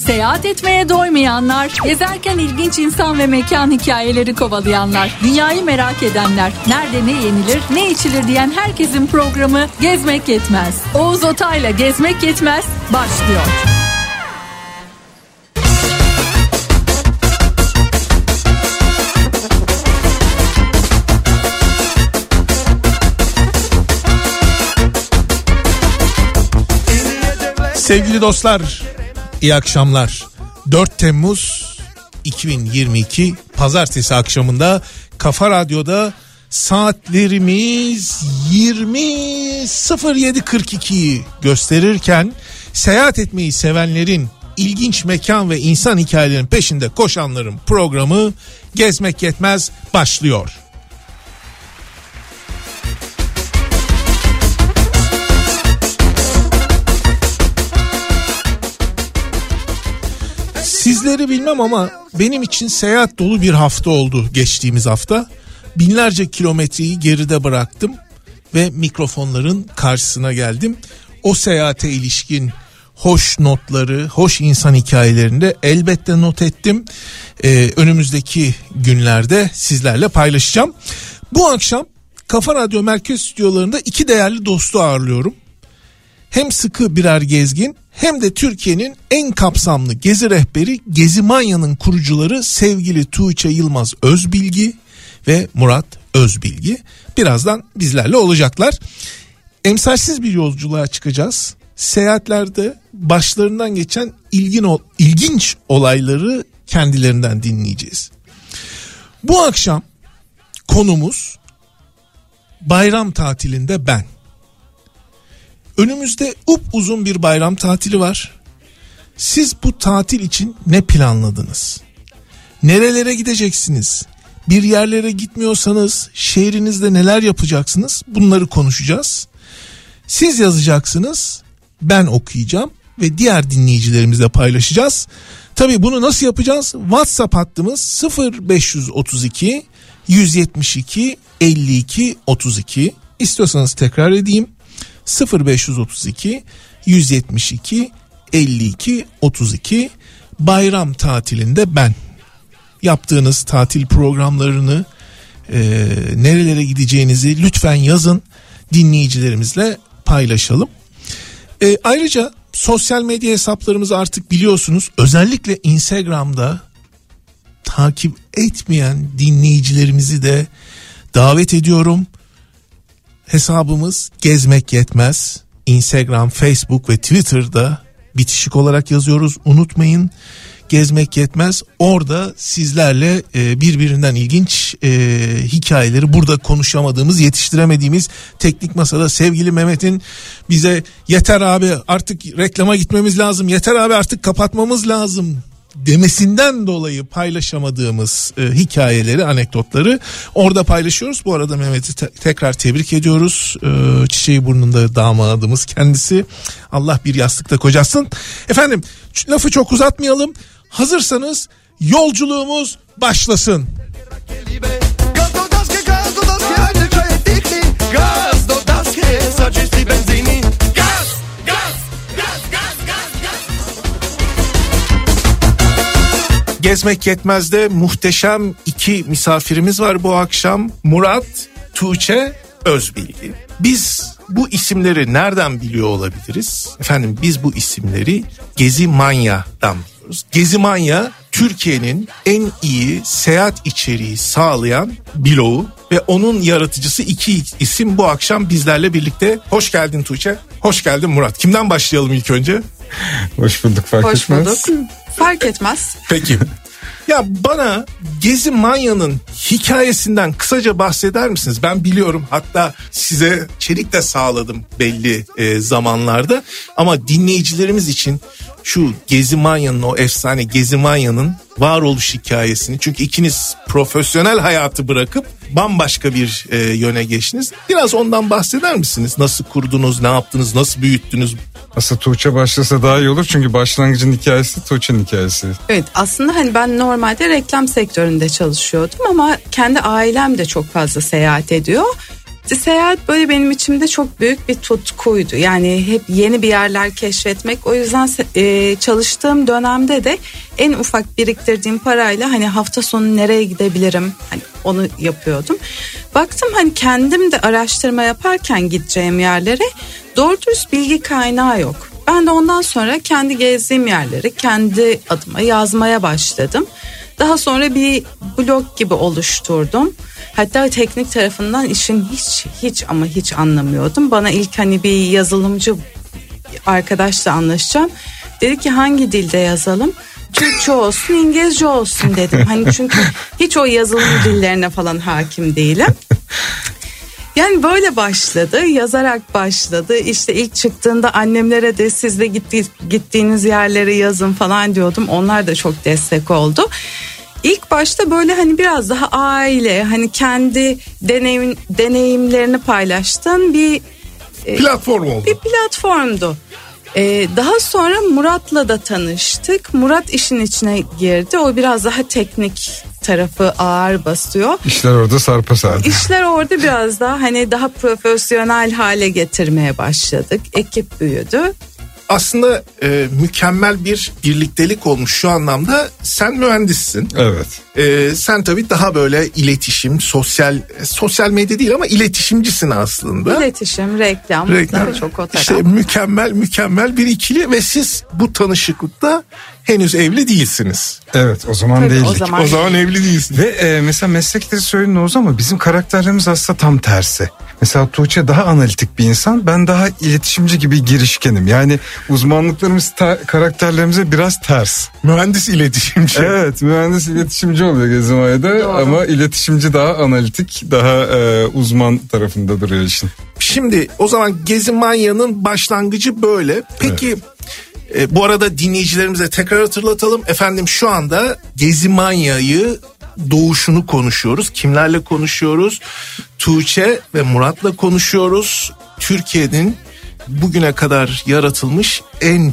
Seyahat etmeye doymayanlar, gezerken ilginç insan ve mekan hikayeleri kovalayanlar, dünyayı merak edenler, nerede ne yenilir, ne içilir diyen herkesin programı Gezmek Yetmez. Oğuz Otay'la Gezmek Yetmez başlıyor. Sevgili dostlar, iyi akşamlar. 4 Temmuz 2022 Pazartesi akşamında Kafa Radyo'da saatlerimiz 20.07.42'yi gösterirken seyahat etmeyi sevenlerin, ilginç mekan ve insan hikayelerinin peşinde koşanların programı Gezmek Yetmez başlıyor. Sizleri bilmem ama benim için seyahat dolu bir hafta oldu geçtiğimiz hafta. Binlerce kilometreyi geride bıraktım ve mikrofonların karşısına geldim. O seyahate ilişkin hoş notları, hoş insan hikayelerini de elbette not ettim. Önümüzdeki günlerde sizlerle paylaşacağım. Bu akşam Kafa Radyo Merkez Stüdyolarında iki değerli dostu ağırlıyorum. Hem sıkı birer gezgin hem de Türkiye'nin en kapsamlı gezi rehberi Gezimanya'nın kurucuları sevgili Tuğçe Yılmaz Özbilgi ve Murat Özbilgi. Birazdan bizlerle olacaklar. Emsalsiz bir yolculuğa çıkacağız. Seyahatlerde başlarından geçen ilginç olayları kendilerinden dinleyeceğiz. Bu akşam konumuz bayram tatilinde ben. Önümüzde upuzun bir bayram tatili var. Siz bu tatil için ne planladınız? Nerelere gideceksiniz? Bir yerlere gitmiyorsanız şehrinizde neler yapacaksınız? Bunları konuşacağız. Siz yazacaksınız, ben okuyacağım ve diğer dinleyicilerimizle paylaşacağız. Tabii bunu nasıl yapacağız? WhatsApp hattımız 0532 172 52 32. İstiyorsanız tekrar edeyim. 0532 172 52 32. Bayram tatilinde ben. Yaptığınız tatil programlarını, nerelere gideceğinizi lütfen yazın, dinleyicilerimizle paylaşalım. Ayrıca sosyal medya hesaplarımızı artık biliyorsunuz. Özellikle Instagram'da takip etmeyen dinleyicilerimizi de davet ediyorum. Hesabımız Gezmek Yetmez. Instagram, Facebook ve Twitter'da bitişik olarak yazıyoruz. Unutmayın, Gezmek Yetmez. Orada sizlerle birbirinden ilginç hikayeleri, burada konuşamadığımız, yetiştiremediğimiz teknik masada sevgili Mehmet'in bize yeter abi artık reklama gitmemiz lazım, yeter abi artık kapatmamız lazım demesinden dolayı paylaşamadığımız hikayeleri, anekdotları orada paylaşıyoruz. Bu arada Mehmet'i tekrar tebrik ediyoruz. Çiçeği burnunda damadımız kendisi. Allah bir yastıkta kocasın. Efendim, lafı çok uzatmayalım. Hazırsanız yolculuğumuz başlasın. Gezmek Yetmez'de muhteşem iki misafirimiz var bu akşam. Murat, Tuğçe Özbilgi. Biz bu isimleri nereden biliyor olabiliriz? Efendim, biz bu isimleri Gezimanya'dan biliyoruz. Gezimanya, Türkiye'nin en iyi seyahat içeriği sağlayan bloğu ve onun yaratıcısı. İki isim bu akşam bizlerle birlikte. Hoş geldin Tuğçe, hoş geldin Murat. Kimden başlayalım ilk önce? Hoş bulduk, Hoş bulduk. Fark etmez. Peki. Ya bana Gezimanya'nın hikayesinden kısaca bahseder misiniz? Ben biliyorum, hatta size içerik de sağladım belli zamanlarda. Ama dinleyicilerimiz için şu Gezimanya'nın, o efsane Gezimanya'nın varoluş hikayesini, çünkü ikiniz profesyonel hayatı bırakıp bambaşka bir yöne geçtiniz. Biraz ondan bahseder misiniz? Nasıl kurdunuz, ne yaptınız, nasıl büyüttünüz? Aslında Tuğçe başlasa daha iyi olur, çünkü başlangıcın hikayesi Tuğçe'nin hikayesi. Evet, aslında hani ben normalde reklam sektöründe çalışıyordum ama kendi ailem de çok fazla seyahat ediyor. Seyahat böyle benim içimde çok büyük bir tutkuydu. Yani hep yeni bir yerler keşfetmek. O yüzden çalıştığım dönemde de en ufak biriktirdiğim parayla hani hafta sonu nereye gidebilirim, hani onu yapıyordum. Baktım hani kendim de araştırma yaparken gideceğim yerlere doğru dürüst bilgi kaynağı yok. Ben de ondan sonra kendi gezdiğim yerleri kendi adıma yazmaya başladım. Daha sonra bir blog gibi oluşturdum. Hatta teknik tarafından işin hiç anlamıyordum. Bana ilk hani bir yazılımcı arkadaşla anlaşacağım. Dedi ki hangi dilde yazalım? Türkçe olsun, İngilizce olsun dedim. Hani çünkü hiç o yazılım dillerine falan hakim değilim. Yani böyle başladı, yazarak başladı. İşte ilk çıktığında annemlere de siz de gittiğiniz yerleri yazın falan diyordum. Onlar da çok destek oldu. İlk başta böyle hani biraz daha aile, hani kendi deneyimlerini paylaştığın bir platform oldu. Bir platformdu. Daha sonra Murat'la da tanıştık. Murat işin içine girdi. O biraz daha teknik tarafı ağır basıyor. İşler orada sarpa sardı. İşler orada biraz daha hani daha profesyonel hale getirmeye başladık. Ekip büyüdü. Aslında mükemmel bir birliktelik olmuş şu anlamda. Sen mühendissin. Evet. Sen tabii daha böyle iletişim, sosyal medya değil ama iletişimcisin aslında. İletişim, reklam. Daha çok o taraf. İşte mükemmel bir ikili ve siz bu tanışıklıkta henüz evli değilsiniz. Evet, o zaman tabii, değildik. O zaman evli değilsiniz. Ve mesela meslekleri söyledin Oğuz ama bizim karakterlerimiz aslında tam tersi. Mesela Tuğçe daha analitik bir insan, ben daha iletişimci gibi girişkenim. Yani uzmanlıklarımız karakterlerimize biraz ters. Mühendis iletişimci. Evet, mühendis iletişimci oluyor Gezimaya'da ama iletişimci daha analitik, daha uzman tarafında duruyor işin. Şimdi o zaman Gezimanya'nın başlangıcı böyle. Peki bu arada dinleyicilerimize tekrar hatırlatalım. Efendim şu anda Gezimanya'yı doğuşunu konuşuyoruz. Kimlerle konuşuyoruz? Tuğçe ve Murat'la konuşuyoruz. Türkiye'nin bugüne kadar yaratılmış en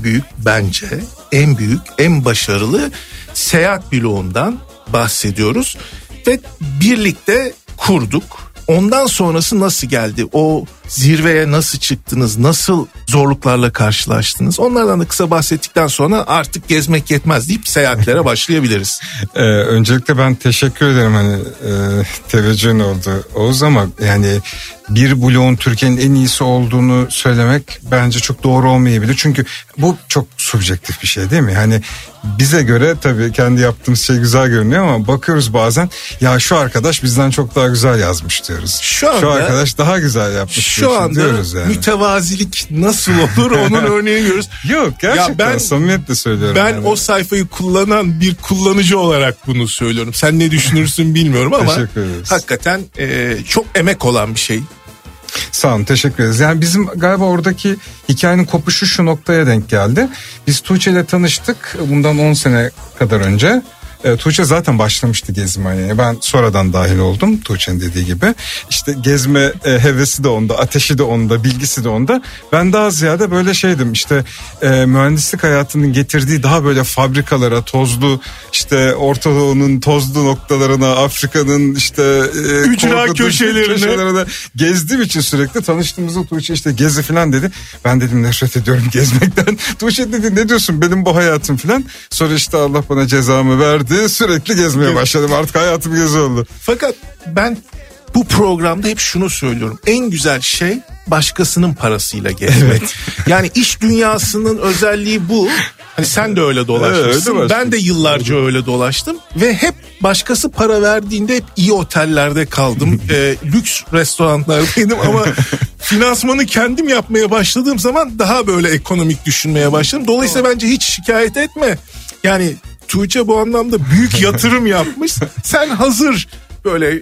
büyük, en başarılı seyahat bloğundan bahsediyoruz. Ve birlikte kurduk. Ondan sonrası nasıl geldi? O zirveye nasıl çıktınız? Nasıl zorluklarla karşılaştınız? Onlardan da kısa bahsettikten sonra artık gezmek yetmez deyip seyahatlere başlayabiliriz. Öncelikle ben teşekkür ederim hani teveccühün oldu Oğuz ama yani bir bloğun Türkiye'nin en iyisi olduğunu söylemek bence çok doğru olmayabilir. Çünkü bu çok subjektif bir şey değil mi? Hani bize göre tabii kendi yaptığımız şey güzel görünüyor ama bakıyoruz bazen ya şu arkadaş bizden çok daha güzel yazmış diyoruz. Şu arkadaş daha güzel yapmış. Şu anda yani. Mütevazilik nasıl olur onun örneğini görüyoruz. Yok gerçekten samimiyetle söylüyorum. Ben yani o sayfayı kullanan bir kullanıcı olarak bunu söylüyorum. Sen ne düşünürsün bilmiyorum ama hakikaten çok emek olan bir şey. Sağ olun, teşekkür ederiz. Yani bizim galiba oradaki hikayenin kopuşu şu noktaya denk geldi. Biz Tuğçe ile tanıştık bundan 10 sene kadar önce. Tuğçe zaten başlamıştı Gezimanya'ya. Ben sonradan dahil oldum Tuğçe'nin dediği gibi. İşte gezme hevesi de onda, ateşi de onda, bilgisi de onda. Ben daha ziyade böyle şeydim işte mühendislik hayatının getirdiği daha böyle fabrikalara, tozlu işte Orta Doğu'nun tozlu noktalarına, Afrika'nın işte ücra köşelerine gezdiğim için sürekli tanıştığımızda Tuğçe işte gezi falan dedi. Ben dedim nefret ediyorum gezmekten. Tuğçe dedi ne diyorsun benim bu hayatım falan. Sonra işte Allah bana cezamı verdi. Sürekli gezmeye başladım. Artık hayatım gezi oldu. Fakat ben bu programda hep şunu söylüyorum. En güzel şey başkasının parasıyla gezmek. Evet. Yani iş dünyasının özelliği bu. Hani sen de öyle dolaşmışsın. Evet, ben de yıllarca öyle dolaştım. Ve hep başkası para verdiğinde hep iyi otellerde kaldım. Lüks restoranlardaydım ama finansmanı kendim yapmaya başladığım zaman daha böyle ekonomik düşünmeye başladım. Dolayısıyla bence hiç şikayet etme. Yani Tuğçe bu anlamda büyük yatırım yapmış. Sen hazır böyle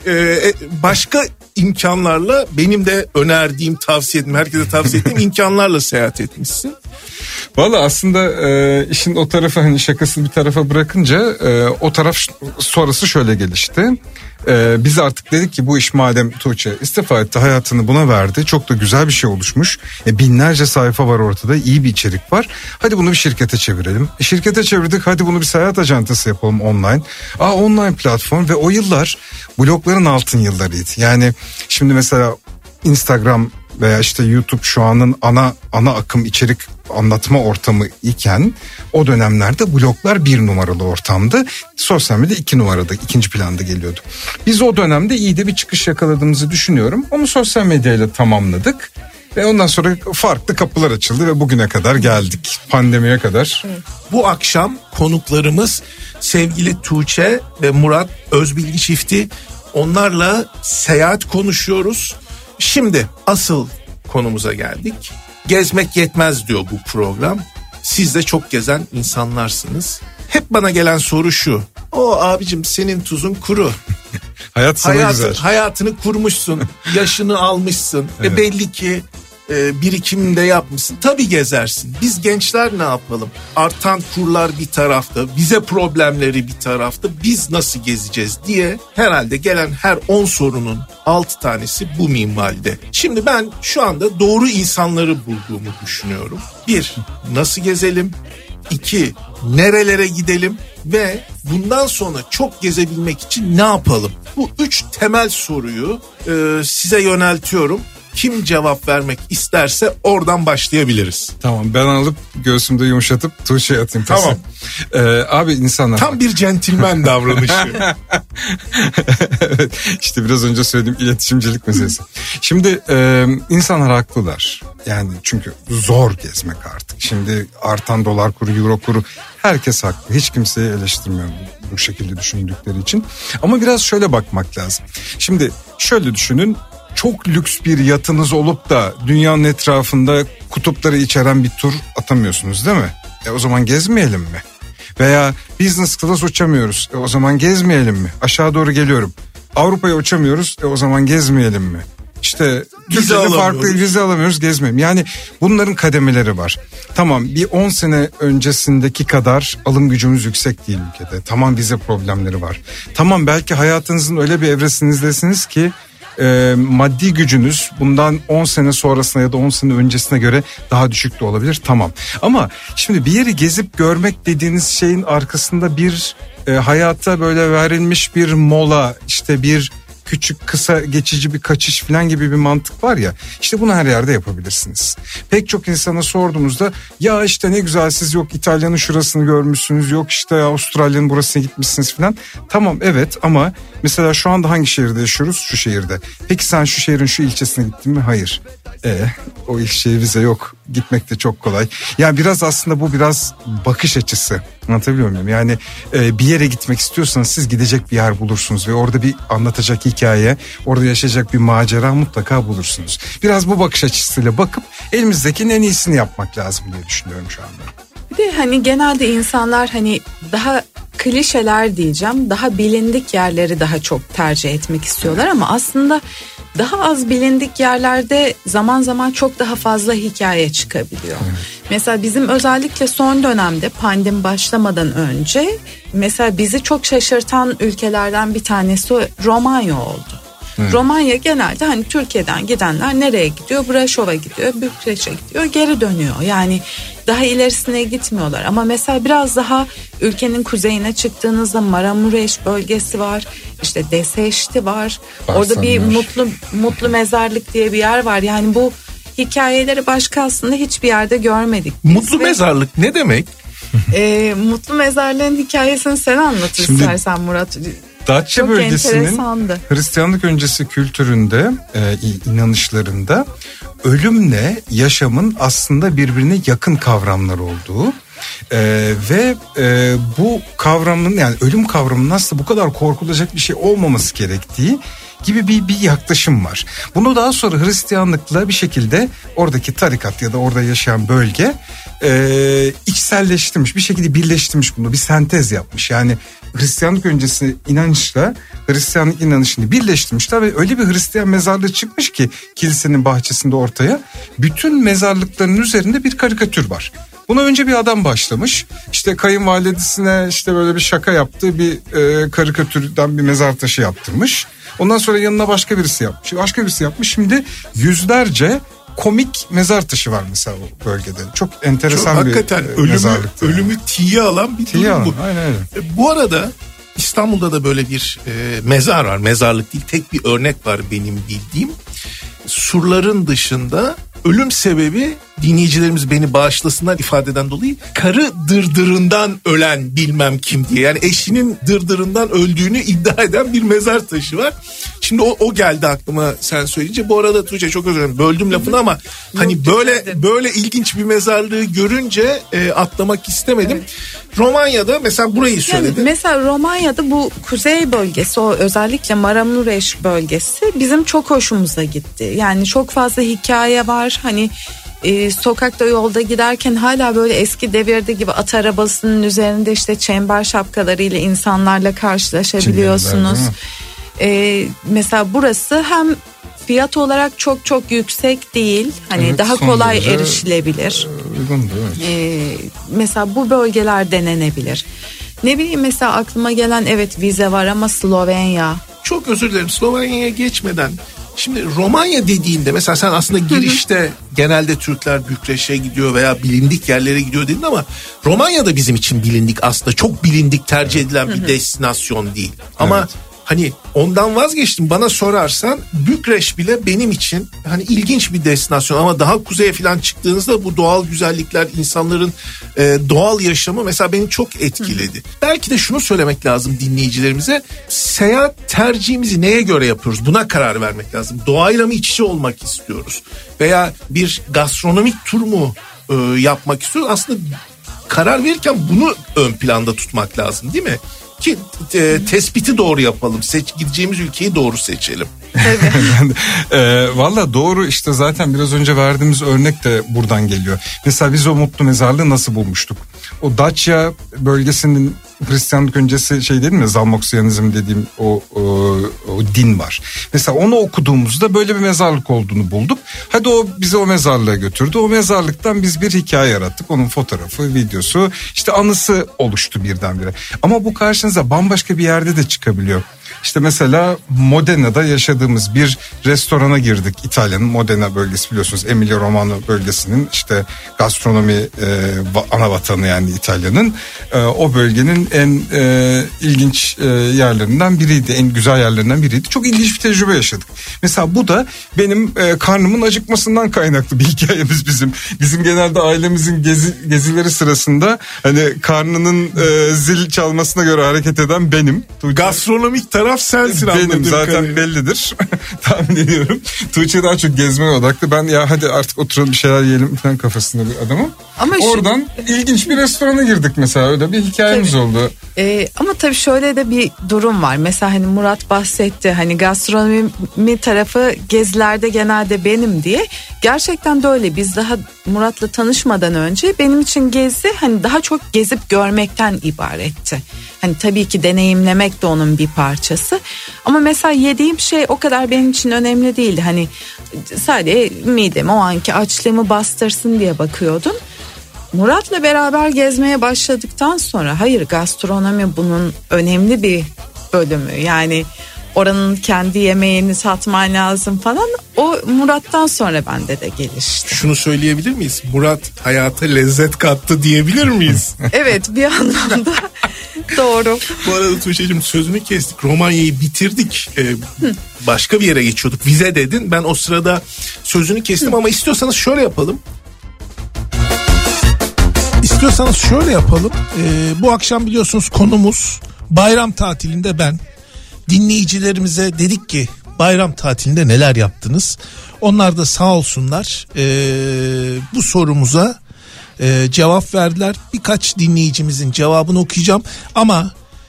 başka imkanlarla benim de önerdiğim, tavsiye ettiğim, herkese tavsiye ettiğim imkanlarla seyahat etmişsin. Valla aslında işin o tarafı hani şakasını bir tarafa bırakınca o taraf sonrası şöyle gelişti. Biz artık dedik ki bu iş madem Tuğçe istifa etti, hayatını buna verdi, çok da güzel bir şey oluşmuş, binlerce sayfa var ortada, iyi bir içerik var, hadi bunu bir şirkete çevirelim. Şirkete çevirdik, hadi bunu bir seyahat ajantası yapalım online. Online platform ve o yıllar blogların altın yıllarıydı. Yani şimdi mesela Instagram veya işte YouTube şu anın ana akım içerik anlatma ortamı iken o dönemlerde bloglar 1 numaralı ortamdı. Sosyal medya 2 numarada, 2. planda geliyordu. Biz o dönemde iyi de bir çıkış yakaladığımızı düşünüyorum. Onu sosyal medyayla tamamladık. Ve ondan sonra farklı kapılar açıldı ve bugüne kadar geldik. Pandemiye kadar. Bu akşam konuklarımız sevgili Tuğçe ve Murat Özbilgi çifti. Onlarla seyahat konuşuyoruz. Şimdi asıl konumuza geldik. Gezmek yetmez diyor bu program. Siz de çok gezen insanlarsınız. Hep bana gelen soru şu. O abicim senin tuzun kuru. Hayat sana güzel. Hayatını kurmuşsun, yaşını almışsın. Evet. Belli ki birikiminde yapmışsın. Tabii gezersin. Biz gençler ne yapalım? Artan kurlar bir tarafta, vize problemleri bir tarafta. Biz nasıl gezeceğiz diye herhalde gelen her 10 sorunun 6 tanesi bu minvalde. Şimdi ben şu anda doğru insanları bulduğumu düşünüyorum. 1. Nasıl gezelim? 2. Nerelere gidelim? Ve bundan sonra çok gezebilmek için ne yapalım? Bu 3 temel soruyu size yöneltiyorum. Kim cevap vermek isterse oradan başlayabiliriz. Tamam, ben alıp göğsümde yumuşatıp Tuğçe'ye atayım. Tamam. Abi insanlar... Tam bir centilmen davranışı. Evet, işte biraz önce söylediğim iletişimcilik meselesi. Şimdi insanlar haklılar. Yani çünkü zor gezmek artık. Şimdi artan dolar kuru, euro kuru, herkes haklı. Hiç kimseyi eleştirmiyorum bu şekilde düşündükleri için. Ama biraz şöyle bakmak lazım. Şimdi şöyle düşünün. Çok lüks bir yatınız olup da dünyanın etrafında kutupları içeren bir tur atamıyorsunuz değil mi? O zaman gezmeyelim mi? Veya business class uçamıyoruz. O zaman gezmeyelim mi? Aşağı doğru geliyorum. Avrupa'ya uçamıyoruz. O zaman gezmeyelim mi? İşte Türkiye'de farklı vize alamıyoruz, gezmeyelim. Yani bunların kademeleri var. Tamam, bir 10 sene öncesindeki kadar alım gücümüz yüksek değil ülkede. Tamam, vize problemleri var. Tamam, belki hayatınızın öyle bir evresinizdesiniz ki maddi gücünüz bundan 10 sene sonrasına ya da 10 sene öncesine göre daha düşük de olabilir, tamam. Ama şimdi bir yeri gezip görmek dediğiniz şeyin arkasında bir hayata böyle verilmiş bir mola, işte bir küçük kısa geçici bir kaçış falan gibi bir mantık var ya, işte bunu her yerde yapabilirsiniz. Pek çok insana sorduğumuzda ya işte ne güzel siz yok İtalya'nın şurasını görmüşsünüz, yok işte Avustralya'nın burasına gitmişsiniz falan. Tamam, evet, ama mesela şu anda hangi şehirde yaşıyoruz? Şu şehirde. Peki sen şu şehrin şu ilçesine gittin mi? Hayır. O ilçeye vize yok. Gitmek de çok kolay. Yani biraz aslında bu biraz bakış açısı. Anlatabiliyor muyum? Yani bir yere gitmek istiyorsanız siz gidecek bir yer bulursunuz ve orada bir anlatacak hikaye, orada yaşayacak bir macera mutlaka bulursunuz. Biraz bu bakış açısıyla bakıp elimizdekinin en iyisini yapmak lazım diye düşünüyorum şu anda. Bir de hani genelde insanlar hani daha klişeler diyeceğim, daha bilindik yerleri daha çok tercih etmek istiyorlar ama aslında daha az bilindik yerlerde zaman zaman çok daha fazla hikaye çıkabiliyor. Mesela bizim özellikle son dönemde pandemi başlamadan önce mesela bizi çok şaşırtan ülkelerden bir tanesi Romanya oldu. Romanya genelde hani Türkiye'den gidenler nereye gidiyor? Braşov'a gidiyor, Bükreş'e gidiyor, geri dönüyor. Yani daha ilerisine gitmiyorlar. Ama mesela biraz daha ülkenin kuzeyine çıktığınızda Maramureş bölgesi var. İşte Deseşti var. Orada bir mutlu mezarlık diye bir yer var. Yani bu hikayeleri başka aslında hiçbir yerde görmedik. Mutlu mezarlık ne demek? Mutlu mezarlığın hikayesini sen anlat istersen Murat. Datça bölgesinin Hristiyanlık öncesi kültüründe, inanışlarında ölümle yaşamın aslında birbirine yakın kavramlar olduğu ve bu kavramın, yani ölüm kavramının aslında bu kadar korkulacak bir şey olmaması gerektiği gibi bir yaklaşım var. Bunu daha sonra Hristiyanlıkla bir şekilde oradaki tarikat ya da orada yaşayan bölge içselleştirmiş, bir şekilde birleştirmiş, bunu bir sentez yapmış. Yani Hristiyanlık öncesi inanışla Hristiyanlık inanışını birleştirmişler ve öyle bir Hristiyan mezarlığı çıkmış ki kilisenin bahçesinde ortaya, bütün mezarlıkların üzerinde bir karikatür var. Buna önce bir adam başlamış. İşte kayınvalidesine işte böyle bir şaka yaptığı bir karikatürden bir mezar taşı yaptırmış. Ondan sonra yanına başka birisi yapmış. Başka birisi yapmış. Şimdi yüzlerce komik mezar taşı var mesela o bölgede. Çok enteresan çok, bir hakikaten mezarlık. Ölümü tiye alan bir durum bu. Aynen öyle. Bu arada İstanbul'da da böyle bir mezar var. Mezarlık değil, tek bir örnek var benim bildiğim. surların dışında ölüm sebebi, dinleyicilerimiz beni bağışlasınlar ifadeden dolayı, karı dırdırından ölen bilmem kim diye. Yani eşinin dırdırından öldüğünü iddia eden bir mezar taşı var. Şimdi o geldi aklıma sen söyleyince. Bu arada Tuğçe, çok özür dilerim, böldüm lafını ama hani böyle ilginç bir mezarlığı görünce atlamak istemedim. Evet. Romanya'da mesela burayı söyledin. Yani mesela Romanya'da bu kuzey bölgesi, o özellikle Maramureş bölgesi bizim çok hoşumuza gitti. Yani çok fazla hikaye var. Hani sokakta, yolda giderken hala böyle eski devirde gibi at arabasının üzerinde işte çember şapkalarıyla insanlarla karşılaşabiliyorsunuz. Mesela burası hem fiyat olarak çok çok yüksek değil, hani evet, daha kolay erişilebilir. Mesela bu bölgeler denenebilir. Ne bileyim, mesela aklıma gelen, evet vize var ama Slovenya. Çok özür dilerim, Slovenya'ya geçmeden. Şimdi Romanya dediğinde mesela sen aslında girişte genelde Türkler Bükreş'e gidiyor veya bilindik yerlere gidiyor dedin ama Romanya da bizim için bilindik, aslında çok bilindik, tercih edilen bir destinasyon değil. Ama evet, hani ondan vazgeçtim, bana sorarsan Bükreş bile benim için hani ilginç bir destinasyon ama daha kuzeye falan çıktığınızda bu doğal güzellikler, insanların doğal yaşamı mesela beni çok etkiledi. Belki de şunu söylemek lazım dinleyicilerimize, seyahat tercihimizi neye göre yapıyoruz, buna karar vermek lazım. Doğayla mı iç içe olmak istiyoruz veya bir gastronomik tur mu yapmak istiyoruz? Aslında karar verirken bunu ön planda tutmak lazım, değil mi? Ki tespiti doğru yapalım. Gideceğimiz ülkeyi doğru seçelim. Valla doğru, işte zaten biraz önce verdiğimiz örnek de buradan geliyor. Mesela biz o mutlu mezarlığı nasıl bulmuştuk? O Dacia bölgesinin Hristiyanlık öncesi şey dedim ya, Zalmoksiyanizm dediğim o din var. Mesela onu okuduğumuzda böyle bir mezarlık olduğunu bulduk. Hadi o bizi o mezarlığa götürdü. O mezarlıktan biz bir hikaye yarattık. Onun fotoğrafı, videosu, işte anısı oluştu birdenbire. Ama bu karşınıza bambaşka bir yerde de çıkabiliyor. İşte mesela Modena'da yaşadığımız bir restorana girdik. İtalya'nın Modena bölgesi, biliyorsunuz Emilia Romagna bölgesinin işte gastronomi ana vatanı yani İtalya'nın. O bölgenin en ilginç yerlerinden biriydi. En güzel yerlerinden biriydi. Çok ilginç bir tecrübe yaşadık. Mesela bu da benim karnımın acıkmasından kaynaklı bir hikayemiz bizim. Bizim genelde ailemizin gezileri sırasında hani karnının zil çalmasına göre hareket eden benim. Gastronomik taraf sensin, benim zaten bellidir. Tahmin ediyorum. Tuğçe daha çok gezmeye odaklı. Ben ya hadi artık oturalım bir şeyler yiyelim falan kafasında bir adamım. Ama oradan ilginç bir restorana girdik mesela, öyle bir hikayemiz tabii oldu. Ama tabii şöyle de bir durum var. Mesela hani Murat bahsetti, hani gastronomi tarafı gezilerde genelde benim diye. Gerçekten de öyle. Biz daha Murat'la tanışmadan önce benim için gezi hani daha çok gezip görmekten ibaretti. Hani tabii ki deneyimlemek de onun bir parçası. Ama mesela yediğim şey o kadar benim için önemli değildi. Hani sadece midemi, o anki açlığımı bastırsın diye bakıyordum. Murat'la beraber gezmeye başladıktan sonra hayır, gastronomi bunun önemli bir bölümü. Yani oranın kendi yemeğini satman lazım falan. O Murat'tan sonra bende de gelişti. Şunu söyleyebilir miyiz? Murat hayata lezzet kattı diyebilir miyiz? Evet, bir anlamda doğru. Bu arada Tuğçe'cim sözünü kestik. Romanya'yı bitirdik. Başka bir yere geçiyorduk. Vize dedin. Ben o sırada sözünü kestim ama istiyorsanız şöyle yapalım. Bu akşam biliyorsunuz konumuz bayram tatilinde ben. Dinleyicilerimize dedik ki bayram tatilinde neler yaptınız? Onlar da sağ olsunlar bu sorumuza cevap verdiler. Birkaç dinleyicimizin cevabını okuyacağım ama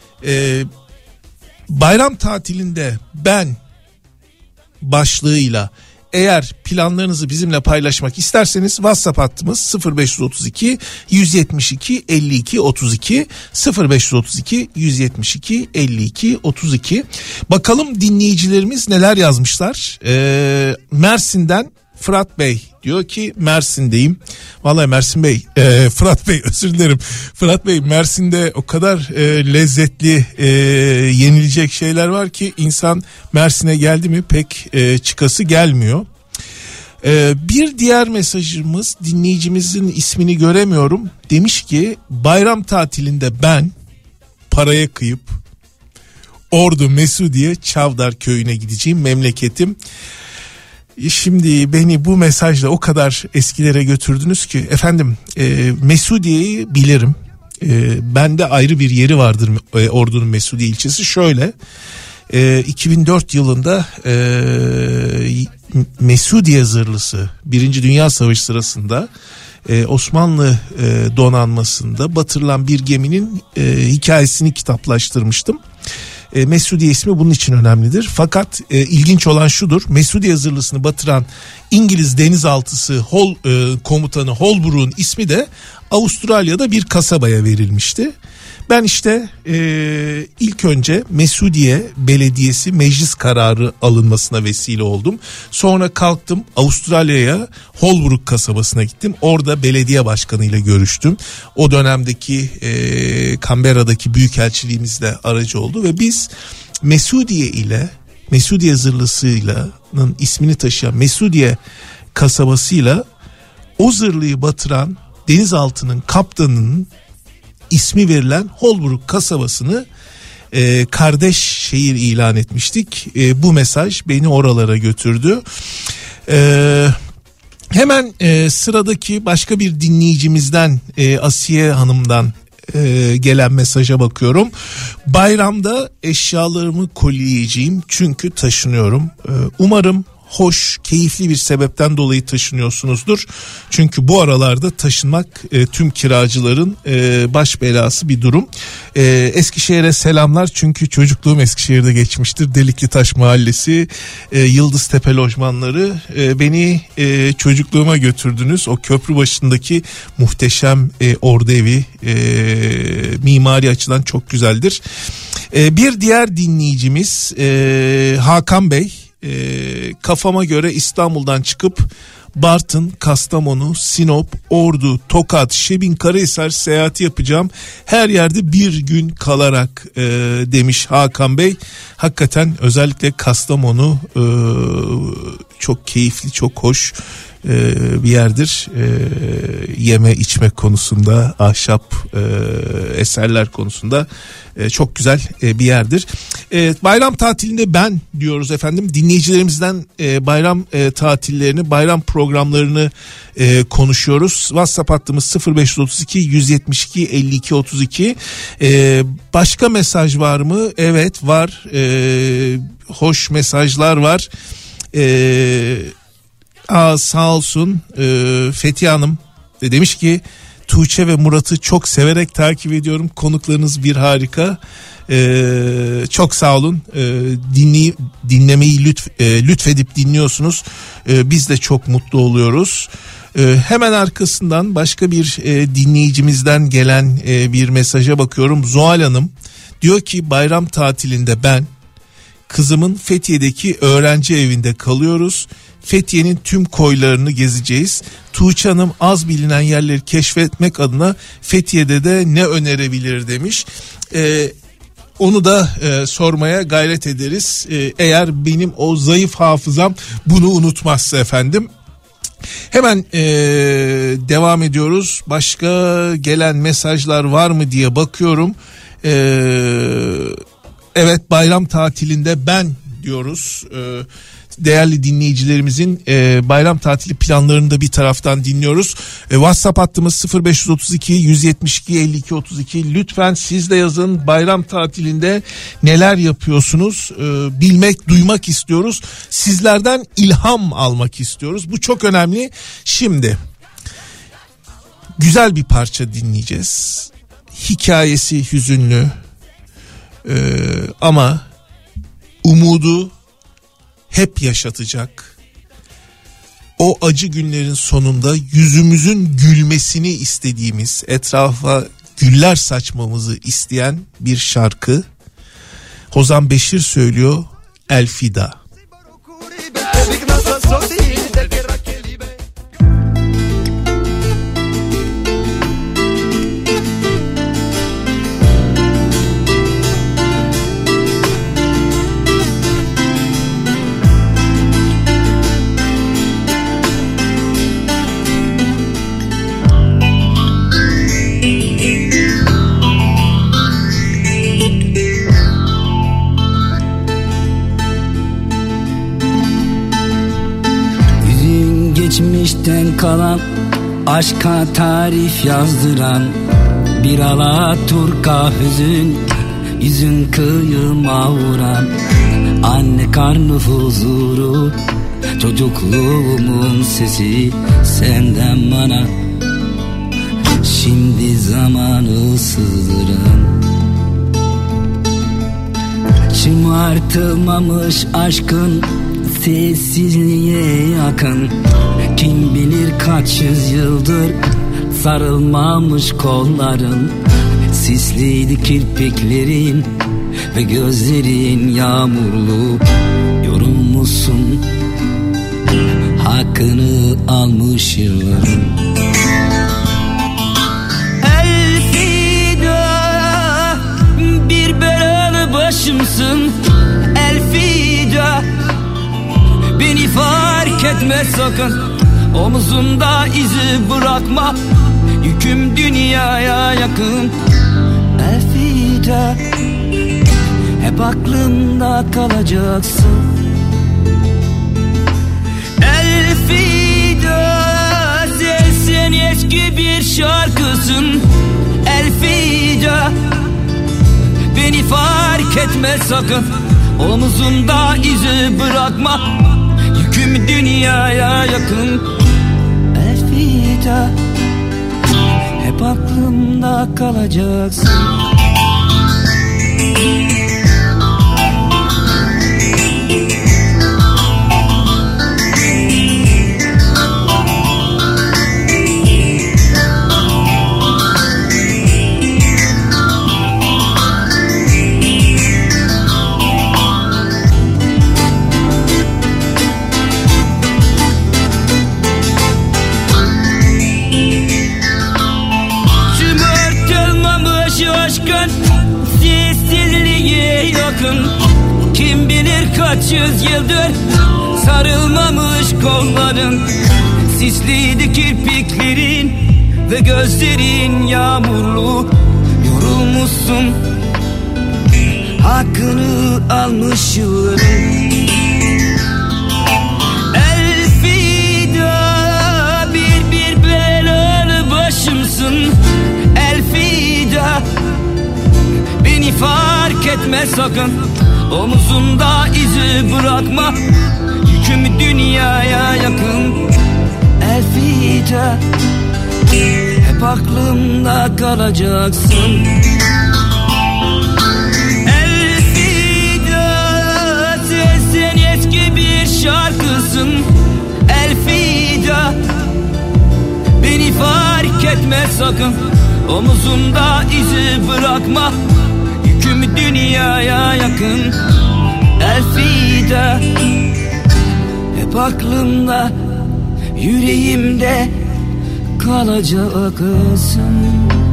bayram tatilinde ben başlığıyla eğer planlarınızı bizimle paylaşmak isterseniz WhatsApp hattımız 0532 172 52 32 0532 172 52 32. Bakalım dinleyicilerimiz neler yazmışlar. Mersin'den Fırat Bey diyor ki Mersin'deyim. Vallahi Mersin Bey, Fırat Bey özür dilerim. Fırat Bey, Mersin'de o kadar lezzetli yenilecek şeyler var ki insan Mersin'e geldi mi pek çıkası gelmiyor. Bir diğer mesajımız, dinleyicimizin ismini göremiyorum. Demiş ki bayram tatilinde ben paraya kıyıp Ordu Mesudiye Çavdar köyüne gideceğim, memleketim. Şimdi beni bu mesajla o kadar eskilere götürdünüz ki efendim, Mesudiye'yi bilirim. Bende ayrı bir yeri vardır Ordu'nun Mesudiye ilçesi. Şöyle 2004 yılında Mesudiye zırhlısı 1. Dünya Savaşı sırasında Osmanlı donanmasında batırılan bir geminin hikayesini kitaplaştırmıştım. Mesudiye ismi bunun için önemlidir. Fakat ilginç olan şudur. Mesudiye zırhlısını batıran İngiliz denizaltısı komutanı Holbrook'un ismi de Avustralya'da bir kasabaya verilmişti. Ben işte ilk önce Mesudiye Belediyesi meclis kararı alınmasına vesile oldum. Sonra kalktım Avustralya'ya, Holbrook kasabasına gittim. Orada belediye başkanıyla görüştüm. O dönemdeki Canberra'daki büyükelçiliğimizle aracı oldu ve biz Mesudiye zırhlısı'nın ismini taşıyan Mesudiye kasabasıyla o zırhlıyı batıran denizaltının kaptanının ismi verilen Holbrook kasabasını kardeş şehir ilan etmiştik. Bu mesaj beni oralara götürdü. Hemen sıradaki başka bir dinleyicimizden, Asiye Hanım'dan gelen mesaja bakıyorum. Bayramda eşyalarımı kolileyeceğim çünkü taşınıyorum. Umarım hoş, keyifli bir sebepten dolayı taşınıyorsunuzdur. Çünkü bu aralarda taşınmak tüm kiracıların baş belası bir durum. Eskişehir'e selamlar çünkü çocukluğum Eskişehir'de geçmiştir. Deliklitaş Mahallesi, Yıldıztepe lojmanları, beni çocukluğuma götürdünüz. O köprü başındaki muhteşem ordu evi mimari açıdan çok güzeldir. Bir diğer dinleyicimiz Hakan Bey. Kafama göre İstanbul'dan çıkıp Bartın, Kastamonu, Sinop, Ordu, Tokat, Şebin, Karahisar seyahati yapacağım. Her yerde bir gün kalarak demiş Hakan Bey. Hakikaten özellikle Kastamonu çok keyifli, çok hoş bir yerdir. Yeme içme konusunda, ahşap eserler konusunda çok güzel bir yerdir. Bayram tatilinde ben diyoruz efendim, dinleyicilerimizden bayram tatillerini, bayram programlarını konuşuyoruz. WhatsApp hattımız 0532 172 52 32. Başka mesaj var mı? Evet var. Hoş mesajlar var. Sağ olsun Fethiye Hanım demiş ki Tuğçe ve Murat'ı çok severek takip ediyorum. Konuklarınız bir harika. Çok sağ olun. Dinlemeyi lütfedip dinliyorsunuz. Biz de çok mutlu oluyoruz. Hemen arkasından başka bir dinleyicimizden gelen bir mesaja bakıyorum. Zuhal Hanım diyor ki bayram tatilinde ben kızımın Fethiye'deki öğrenci evinde kalıyoruz. Fethiye'nin tüm koylarını gezeceğiz. Tuğçe Hanım az bilinen yerleri keşfetmek adına Fethiye'de de ne önerebilir demiş. Onu da sormaya gayret ederiz. Eğer benim o zayıf hafızam bunu unutmazsa efendim. Hemen devam ediyoruz. Başka gelen mesajlar var mı diye bakıyorum. Evet, bayram tatilinde ben diyoruz. Değerli dinleyicilerimizin bayram tatili planlarını da bir taraftan dinliyoruz. WhatsApp hattımız 0532 172 52 32. Lütfen siz de yazın, bayram tatilinde neler yapıyorsunuz? Bilmek, duymak istiyoruz. Sizlerden ilham almak istiyoruz. Bu çok önemli. Şimdi güzel bir parça dinleyeceğiz. Hikayesi hüzünlü ama umudu hep yaşatacak. O acı günlerin sonunda yüzümüzün gülmesini istediğimiz, etrafa güller saçmamızı isteyen bir şarkı. Hozan Beşir söylüyor, El Fida. kalan, aşka tarif yazdıran bir Alaturka hüzün, yüzün kıyıma vuran. Anne karnı huzuru, çocukluğumun sesi senden bana. Şimdi zamanı sızdıran, şımartılmamış aşkın sessizliğe yakın. Kim bilir kaç yüzyıldır sarılmamış kolların. Sisliydi kirpiklerin ve gözlerin yağmurlu. Yorulmuşsun, hakkını almış yılların. Elfida, bir belalı başımsın. Elfida, beni fark etme sakın. Omuzunda izi bırakma, yüküm dünyaya yakın. Elfida, hep aklımda kalacaksın. Elfida, sen eski bir şarkısın. Elfida, beni fark etme sakın. Omuzunda izi bırakma, yüküm dünyaya yakın. Elfida, hep aklımda kalacaksın. Kim bilir kaç yüzyıldır sarılmamış kolların. Sisliydi kirpiklerin ve gözlerin yağmurlu. Yorulmuşsun, hakkını almış yılların. Elfida, bir belalı başımsın. Elfida, beni fark etme sakın. Omuzunda izi bırakma, yüküm dünyaya yakın. Elfida, hep aklımda kalacaksın. Elfida, sen eski bir şarkısın. Elfida, beni fark etme sakın. Omuzunda izi bırakma, yüküm dünyaya yakın. Elfida, hep aklımda, yüreğimde kalacaksın.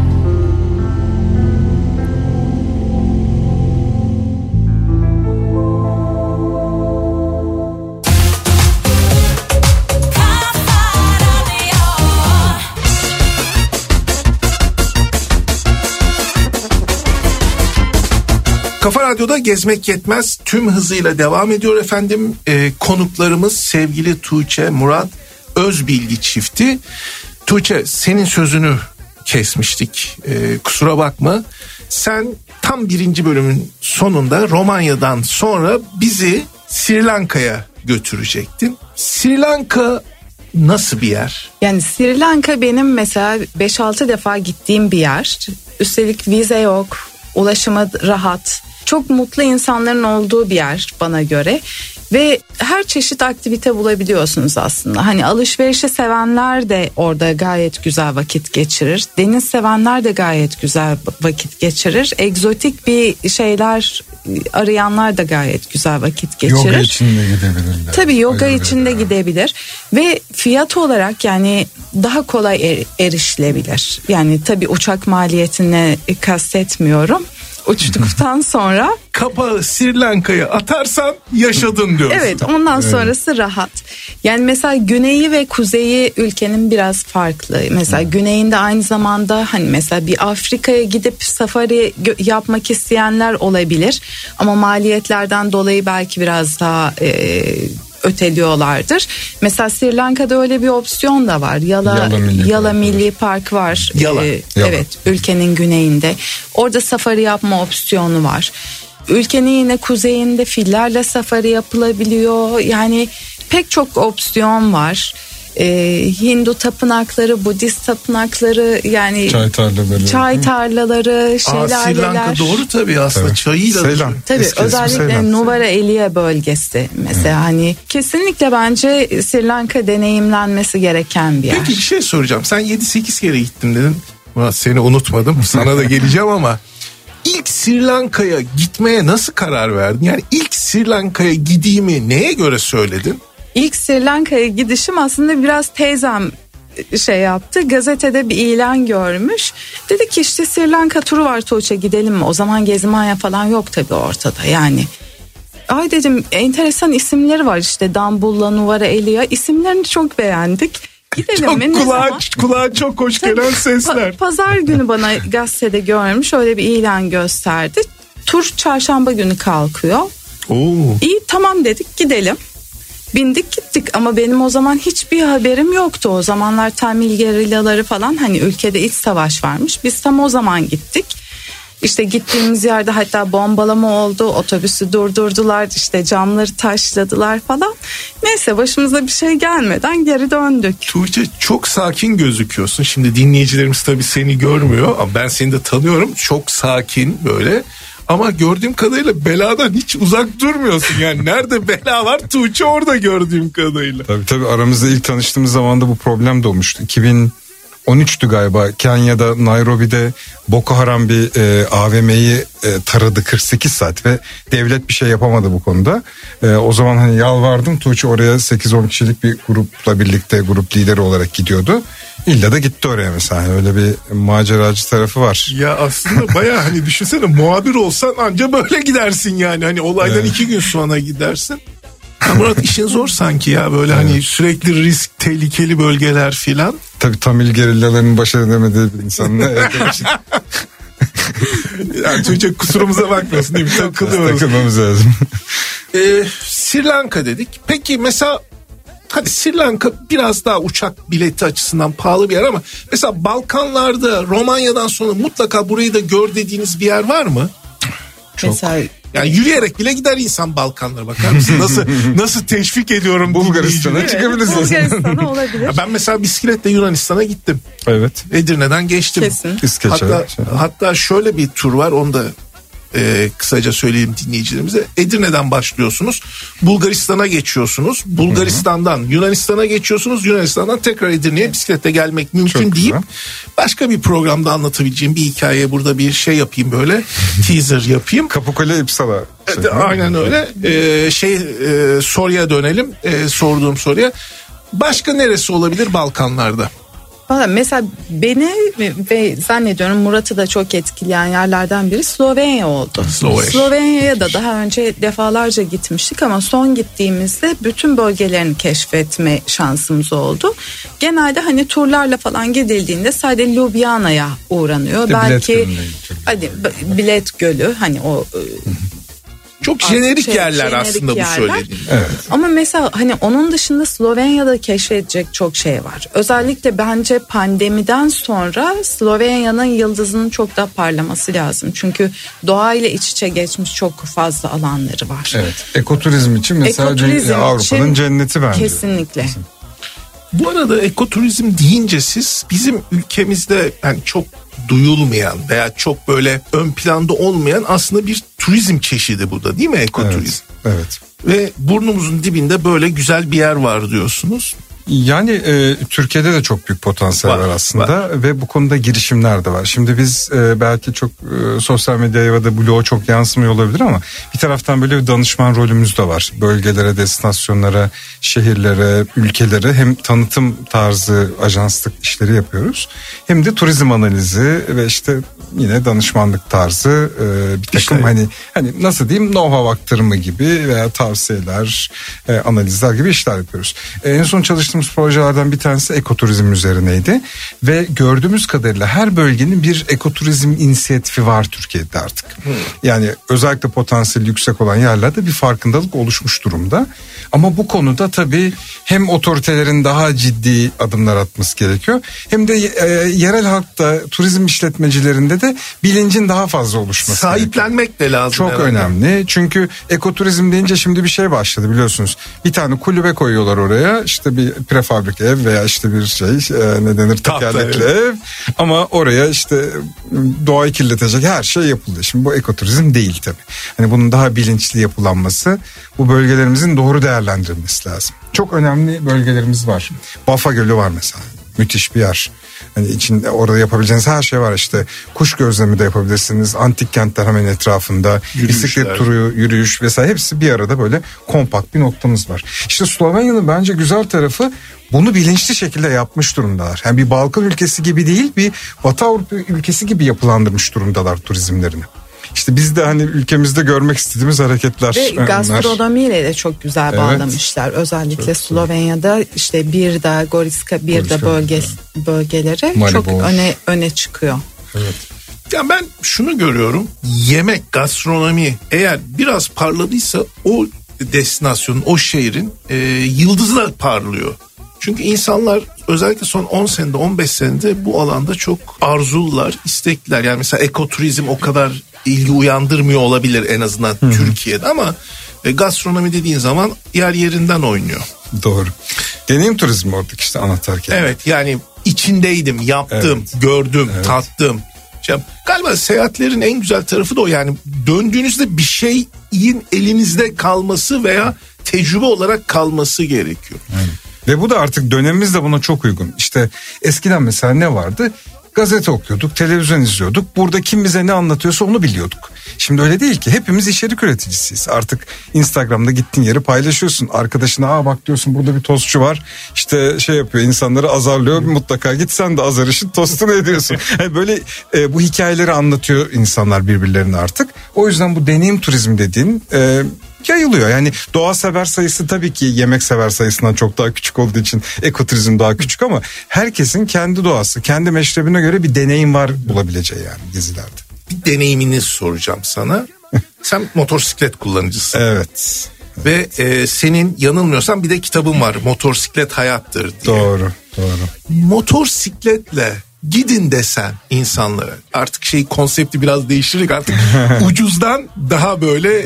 Kafa Radyo'da Gezmek Yetmez tüm hızıyla devam ediyor efendim. Konuklarımız sevgili Tuğçe, Murat Özbilgi çifti. Tuğçe, senin sözünü kesmiştik. Kusura bakma. Sen tam 1. bölümün sonunda Romanya'dan sonra bizi Sri Lanka'ya götürecektin. Sri Lanka nasıl bir yer? Yani Sri Lanka benim mesela 5-6 defa gittiğim bir yer. Üstelik vize yok, ulaşımı rahat. Çok mutlu insanların olduğu bir yer bana göre. Ve her çeşit aktivite bulabiliyorsunuz aslında. Hani alışverişi sevenler de orada gayet güzel vakit geçirir. Deniz sevenler de gayet güzel vakit geçirir. Egzotik bir şeyler arayanlar da gayet güzel vakit geçirir. Yoga için de gidebilirler. Tabii yoga için de gidebilir. Ve fiyat olarak yani daha kolay erişilebilir. Yani tabii uçak maliyetini kastetmiyorum. Uçtuktan sonra kapağı Sri Lanka'ya atarsan yaşadın diyorsun. Evet, ondan sonrası rahat. Yani mesela güneyi ve kuzeyi ülkenin biraz farklı. Mesela güneyinde aynı zamanda hani mesela bir Afrika'ya gidip safari yapmak isteyenler olabilir. Ama maliyetlerden dolayı belki biraz daha öteliyorlardır. Mesela Sri Lanka'da öyle bir opsiyon da var. Yala Milli Park var. Yala. Evet, ülkenin güneyinde. Orada safari yapma opsiyonu var. Ülkenin yine kuzeyinde fillerle safari yapılabiliyor. Yani pek çok opsiyon var. Hindu tapınakları, Budist tapınakları, yani çay tarlaları, şelaleler. Sri Lanka doğru tabii aslında, evet. Çayıyla. Tabii özellikle Nuvara Eliya bölgesi mesela, hani kesinlikle bence Sri Lanka deneyimlenmesi gereken bir yer. Peki bir şey soracağım. Sen 7-8 kere gittim dedin. Seni unutmadım. Sana da geleceğim ama ilk Sri Lanka'ya gitmeye nasıl karar verdin? Yani ilk Sri Lanka'ya gideyimi neye göre söyledin? İlk Sri Lanka'ya gidişim aslında biraz teyzem yaptı. Gazetede bir ilan görmüş. Dedi ki işte Sri Lanka turu var Tuğçe, gidelim mi? O zaman Gezmanya falan yok tabii ortada yani. Ay dedim, enteresan isimleri var işte, Dambulla, Nuvara Eliya, isimlerini çok beğendik. Gidelim çok mi? Kulağa çok hoş gelen sesler. Pazar günü bana gazetede görmüş, öyle bir ilan gösterdi. Tur çarşamba günü kalkıyor. Oo. İyi, tamam dedik, gidelim. Bindik gittik ama benim o zaman hiçbir haberim yoktu. O zamanlar Tamil gerillaları falan, hani ülkede iç savaş varmış. Biz tam o zaman gittik. İşte gittiğimiz yerde hatta bombalama oldu. Otobüsü durdurdular, işte camları taşladılar falan. Neyse, başımıza bir şey gelmeden geri döndük. Tuğçe, çok sakin gözüküyorsun. Şimdi dinleyicilerimiz tabii seni görmüyor ama ben seni de tanıyorum. Çok sakin böyle. Ama gördüğüm kadarıyla beladan hiç uzak durmuyorsun. Yani nerede bela var, Tuğçe orada gördüğüm kadarıyla. Tabii aramızda ilk tanıştığımız zaman da bu problem doğmuştu. 2013'tü galiba, Kenya'da, Nairobi'de Boko Haram bir AVM'yi taradı 48 saat ve devlet bir şey yapamadı bu konuda. O zaman hani yalvardım, Tuğçe oraya 8-10 kişilik bir grupla birlikte grup lideri olarak gidiyordu. İlla da gitti oraya mesela. Öyle bir maceracı tarafı var. Ya aslında baya hani düşünsene, muhabir olsan anca böyle gidersin yani. Hani olaydan 2 gün sonra gidersin. Ya Murat, işin zor sanki ya, böyle hani sürekli risk, tehlikeli bölgeler filan. Tabii Tamil gerillalarının baş edemediği bir insanla. Yani Tuğçe, kusurumuza bakmasın değil mi? Takılmamız lazım. Sri Lanka dedik. Peki mesela hadi Sri Lanka biraz daha uçak bileti açısından pahalı bir yer ama mesela Balkanlarda Romanya'dan sonra mutlaka burayı da gör dediğiniz bir yer var mı? Çok. Mesela yani yürüyerek bile gider insan Balkanlara, bakar mısın? Nasıl teşvik ediyorum. Bulgaristan'a çıkabiliriz. Bulgaristan'a olabilir. Ben mesela bisikletle Yunanistan'a gittim. Evet. Edirne'den geçtim. Kesin. Hatta şöyle bir tur var, onu da kısaca söyleyeyim dinleyicilerimize. Edirne'den başlıyorsunuz, Bulgaristan'a geçiyorsunuz, Bulgaristan'dan Yunanistan'a geçiyorsunuz, Yunanistan'dan tekrar Edirne'ye bisikletle gelmek mümkün deyip başka bir programda anlatabileceğim bir hikayeye burada bir şey yapayım, böyle teaser yapayım. Kapıkule İpsala. Aynen öyle. Soruya dönelim, sorduğum soruya. Başka neresi olabilir Balkanlarda? Mesela beni ve zannediyorum Murat'ı da çok etkileyen yerlerden biri Slovenya oldu. Slovenya'ya da daha önce defalarca gitmiştik ama son gittiğimizde bütün bölgelerini keşfetme şansımız oldu. Genelde hani turlarla falan gidildiğinde sadece Ljubljana'ya uğranıyor. Belki Bilet Gölü, hani o çok jenerik yerler aslında bu söylediğim. Evet. Ama mesela hani onun dışında Slovenya'da keşfedecek çok şey var. Özellikle bence pandemiden sonra Slovenya'nın yıldızının çok daha parlaması lazım. Çünkü doğayla iç içe geçmiş çok fazla alanları var. Evet. Ekoturizm için mesela Avrupa'nın cenneti bence. Kesinlikle. Bu arada ekoturizm deyince siz, bizim ülkemizde yani çok duyulmayan veya çok böyle ön planda olmayan aslında bir turizm çeşidi bu da, değil mi ekoturizm? Evet. Ve burnumuzun dibinde böyle güzel bir yer var diyorsunuz. Yani Türkiye'de de çok büyük potansiyel var aslında ve bu konuda girişimler de var. Şimdi biz belki çok sosyal medyaya ya da bloğa çok yansımıyor olabilir ama bir taraftan böyle bir danışman rolümüz de var. Bölgelere, destinasyonlara, şehirlere, ülkelere hem tanıtım tarzı ajanslık işleri yapıyoruz. Hem de turizm analizi ve işte yine danışmanlık tarzı bir takım işte, hani nasıl diyeyim, know-how aktarımı gibi veya tavsiyeler, analizler gibi işler yapıyoruz. En son çalıştığımız yaptığımız projelerden bir tanesi ekoturizm üzerineydi. Ve gördüğümüz kadarıyla her bölgenin bir ekoturizm inisiyatifi var Türkiye'de artık. Yani özellikle potansiyeli yüksek olan yerlerde bir farkındalık oluşmuş durumda. Ama bu konuda tabii hem otoritelerin daha ciddi adımlar atması gerekiyor. Hem de yerel halkta, turizm işletmecilerinde de bilincin daha fazla oluşması Sahiplenmek de lazım. Çok önemli. Çünkü ekoturizm deyince şimdi bir şey başladı biliyorsunuz. Bir tane kulübe koyuyorlar oraya. İşte bir prefabrik ev veya işte bir şey ne denir, tekerlekli ev. Ama oraya işte doğayı kirletecek her şey yapılıyor. Şimdi bu ekoturizm değil tabii. Hani bunun daha bilinçli yapılanması, bu bölgelerimizin doğru değerlendirilmesi lazım. Çok önemli bölgelerimiz var. Bafa Gölü var mesela. Müthiş bir yer. Hani içinde orada yapabileceğiniz her şey var, işte kuş gözlemi de yapabilirsiniz. Antik kentler hemen etrafında, bisiklet turu, yürüyüş vesaire, hepsi bir arada böyle kompakt bir noktamız var. İşte Slovenya'nın bence güzel tarafı, bunu bilinçli şekilde yapmış durumdalar. Yani bir Balkan ülkesi gibi değil, bir Batı Avrupa ülkesi gibi yapılandırmış durumdalar turizmlerini. İşte biz de hani ülkemizde görmek istediğimiz hareketler. Ve gastronomiyle de çok güzel bağlamışlar. Özellikle çok Slovenya'da işte Birda, Gorička Birda bölgeleri Maribor çok öne çıkıyor. Evet. Yani ben şunu görüyorum. Yemek, gastronomi eğer biraz parladıysa o destinasyonun, o şehrin yıldızlar parlıyor. Çünkü insanlar özellikle son 10 senede 15 senede bu alanda çok arzulular, istekliler. Yani mesela ekoturizm o kadar ilgi uyandırmıyor olabilir en azından Türkiye'de, ama gastronomi dediğin zaman yer yerinden oynuyor. Doğru. Deneyim turizmi oradaki işte anahtar kelime. Evet, yani içindeydim, yaptım, gördüm, tattım. Galiba seyahatlerin en güzel tarafı da o, yani döndüğünüzde bir şeyin elinizde kalması veya tecrübe olarak kalması gerekiyor. Aynen. Ve bu da artık dönemimiz de buna çok uygun. İşte eskiden mesela ne vardı? Gazete okuyorduk, televizyon izliyorduk. Burada kim bize ne anlatıyorsa onu biliyorduk. Şimdi öyle değil ki. Hepimiz içerik üreticisiyiz. Artık Instagram'da gittiğin yeri paylaşıyorsun. Arkadaşına bak diyorsun, burada bir tostçu var. İşte şey yapıyor, insanları azarlıyor. Mutlaka git sen de azar işin tostunu ediyorsun. Yani böyle bu hikayeleri anlatıyor insanlar birbirlerine artık. O yüzden bu deneyim turizmi dediğin yayılıyor. Yani doğa sever sayısı tabii ki yemek sever sayısından çok daha küçük olduğu için ekoturizm daha küçük, ama herkesin kendi doğası, kendi meşrebine göre bir deneyim var bulabileceği yani gezilerde. Bir deneyimini soracağım sana. Sen motosiklet kullanıcısın. Evet. Ve senin yanılmıyorsam bir de kitabın var, Motosiklet Hayattır diye. Doğru. Motosikletle gidin desen insanlara, artık konsepti biraz değiştirdik, artık ucuzdan daha böyle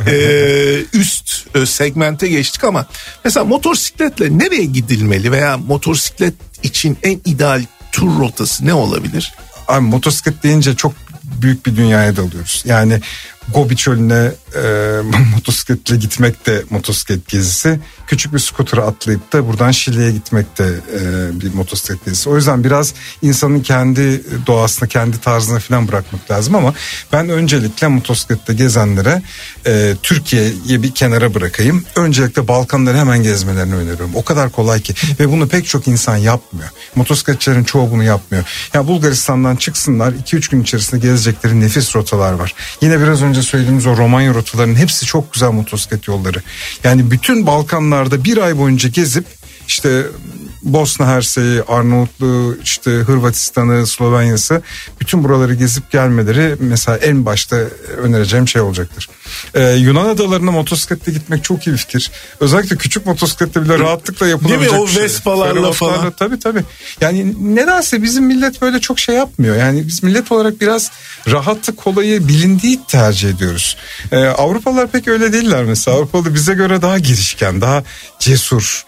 üst segmente geçtik, ama mesela motosikletle nereye gidilmeli veya motosiklet için en ideal tur rotası ne olabilir? Abi motosiklet deyince çok büyük bir dünyaya dalıyoruz. Yani Gobi Çölü'ne motosikletle gitmek de motosiklet gezisi. Küçük bir skutura atlayıp da buradan Şili'ye gitmek de bir motosiklet gezisi. O yüzden biraz insanın kendi doğasına, kendi tarzına falan bırakmak lazım, ama ben öncelikle motosikletle gezenlere Türkiye'yi bir kenara bırakayım. Öncelikle Balkanları hemen gezmelerini öneriyorum. O kadar kolay ki ve bunu pek çok insan yapmıyor. Motosikletçilerin çoğu bunu yapmıyor. Ya Bulgaristan'dan çıksınlar, 2-3 gün içerisinde gezecekleri nefis rotalar var. Yine biraz önce söylediğimiz o Romanya rotalarının hepsi çok güzel motosiklet yolları. Yani bütün Balkanlarda bir ay boyunca gezip işte Bosna Hersek'i, Arnavutluğu, işte Hırvatistan'ı, Slovenya'sı, bütün buraları gezip gelmeleri mesela en başta önereceğim şey olacaktır. Yunan adalarına motosikletle gitmek çok iyi bir fikir. Özellikle küçük motosikletle bile rahatlıkla yapılabilecek bir şey. Değil mi? O Vespalarla falan. Tabii. Yani nedense bizim millet böyle çok şey yapmıyor. Yani biz millet olarak biraz rahatı, kolayı, bilindiği tercih ediyoruz. Avrupalılar pek öyle değiller mesela. Avrupalı bize göre daha girişken, daha cesur.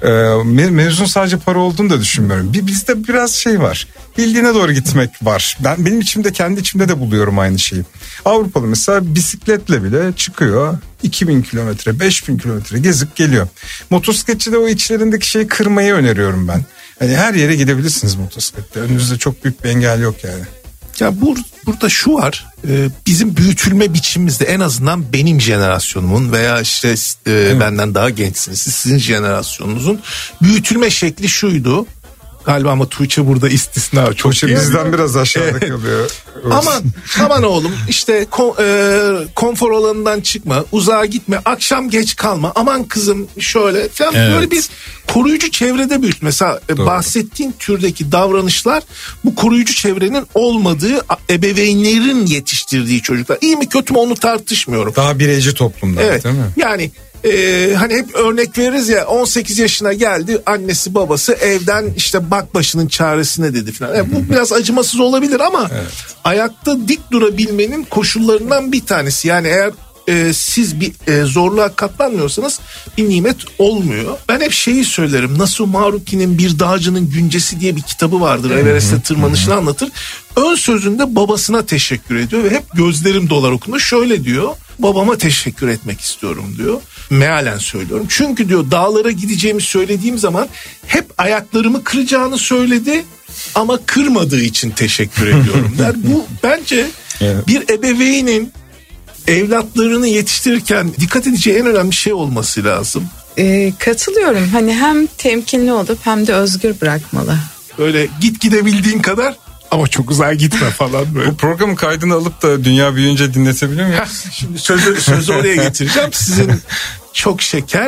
Mevzun sadece para olduğunu da düşünmüyorum. Bizde biraz şey var. Bildiğine doğru gitmek var. Benim içimde, kendi içimde de buluyorum aynı şeyi. Avrupalı mesela bisikletle bile çıkıyor. 2000 kilometre, 5000 kilometre gezip geliyor. Motosikletçi de o içlerindeki şeyi kırmayı öneriyorum ben. Yani her yere gidebilirsiniz motosikletle. Önünüzde çok büyük bir engel yok yani. Ya burada şu var, bizim büyütülme biçimimizde, en azından benim jenerasyonumun veya işte benden daha gençsiniz, sizin jenerasyonunuzun büyütülme şekli şuydu: Galiba ama Tuğçe burada istisna. Çok Tuğçe bizden biraz aşağıda kalıyor. Aman oğlum işte konfor alanından çıkma, uzağa gitme, akşam geç kalma, aman kızım şöyle falan, böyle bir koruyucu çevrede büyüt. Mesela bahsettiğin türdeki davranışlar bu koruyucu çevrenin olmadığı ebeveynlerin yetiştirdiği çocuklar. İyi mi kötü mü onu tartışmıyorum. Daha bireyci toplumda, değil mi? Yani hani hep örnek veririz ya, 18 yaşına geldi, annesi babası evden işte bak başının çaresine dedi falan. Bu biraz acımasız olabilir ama ayakta dik durabilmenin koşullarından bir tanesi. Yani eğer siz bir zorluğa katlanmıyorsanız bir nimet olmuyor. Ben hep şeyi söylerim. Nasuh Maruki'nin Bir Dağcının Güncesi diye bir kitabı vardır. Everest'e tırmanışını anlatır. Ön sözünde babasına teşekkür ediyor ve hep gözlerim dolar okundu. Şöyle diyor: babama teşekkür etmek istiyorum diyor. Mealen söylüyorum. Çünkü diyor dağlara gideceğimi söylediğim zaman hep ayaklarımı kıracağını söyledi ama kırmadığı için teşekkür ediyorum der. Bu bence bir ebeveynin evlatlarını yetiştirirken dikkat edeceği en önemli şey olması lazım. Katılıyorum. Hani hem temkinli olup hem de özgür bırakmalı. Böyle git gidebildiğin kadar ama çok uzağa gitme falan böyle. Bu programın kaydını alıp da dünya büyüyünce dinletebiliyor muyum? Şimdi sözü oraya getireceğim. Sizin çok şeker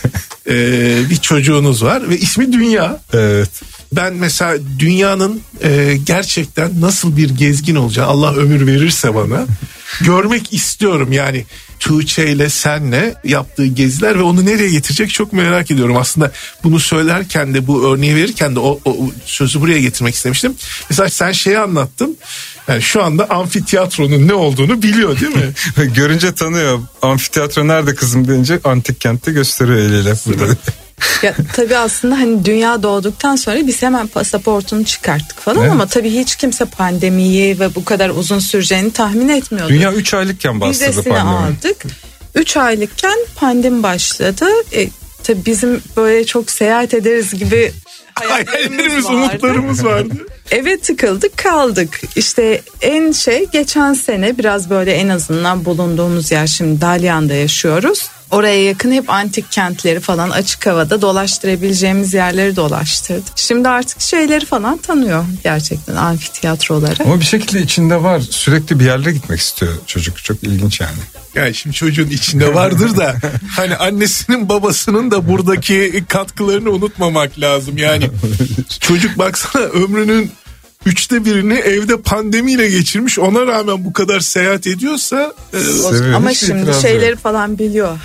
bir çocuğunuz var ve ismi Dünya. Evet. Ben mesela Dünya'nın gerçekten nasıl bir gezgin olacağı, Allah ömür verirse bana, görmek istiyorum. Yani Tuğçe ile senle yaptığı geziler ve onu nereye getirecek çok merak ediyorum. Aslında bunu söylerken de, bu örneği verirken de o sözü buraya getirmek istemiştim. Mesela sen şeyi anlattın. Yani şu anda amfiteyatronun ne olduğunu biliyor değil mi? Görünce tanıyor. Amfiteyatro nerede kızım deyince antik kentte gösteriyor eliyle burada. Ya tabii aslında hani Dünya doğduktan sonra biz hemen pasaportunu çıkarttık falan ama tabii hiç kimse pandemiyi ve bu kadar uzun süreceğini tahmin etmiyordu. Dünya 3 aylıkken bastırdı vizesini pandemi. aldık. 3 aylıkken pandemi başladı. Tabii bizim böyle çok seyahat ederiz gibi hayallerimiz, umutlarımız vardı. Eve tıkıldık kaldık. İşte geçen sene biraz böyle, en azından bulunduğumuz yer, şimdi Dalyan'da yaşıyoruz. Oraya yakın hep antik kentleri falan, açık havada dolaştırabileceğimiz yerleri dolaştırdık. Şimdi artık şeyleri falan tanıyor gerçekten, amfiteyatroları. Ama bir şekilde içinde var. Sürekli bir yerlere gitmek istiyor çocuk. Çok ilginç yani. Yani şimdi çocuğun içinde vardır da hani annesinin babasının da buradaki katkılarını unutmamak lazım. Yani çocuk baksana ömrünün 1/3'ini evde pandemiyle geçirmiş, ona rağmen bu kadar seyahat ediyorsa ama şimdi şeyleri falan biliyor.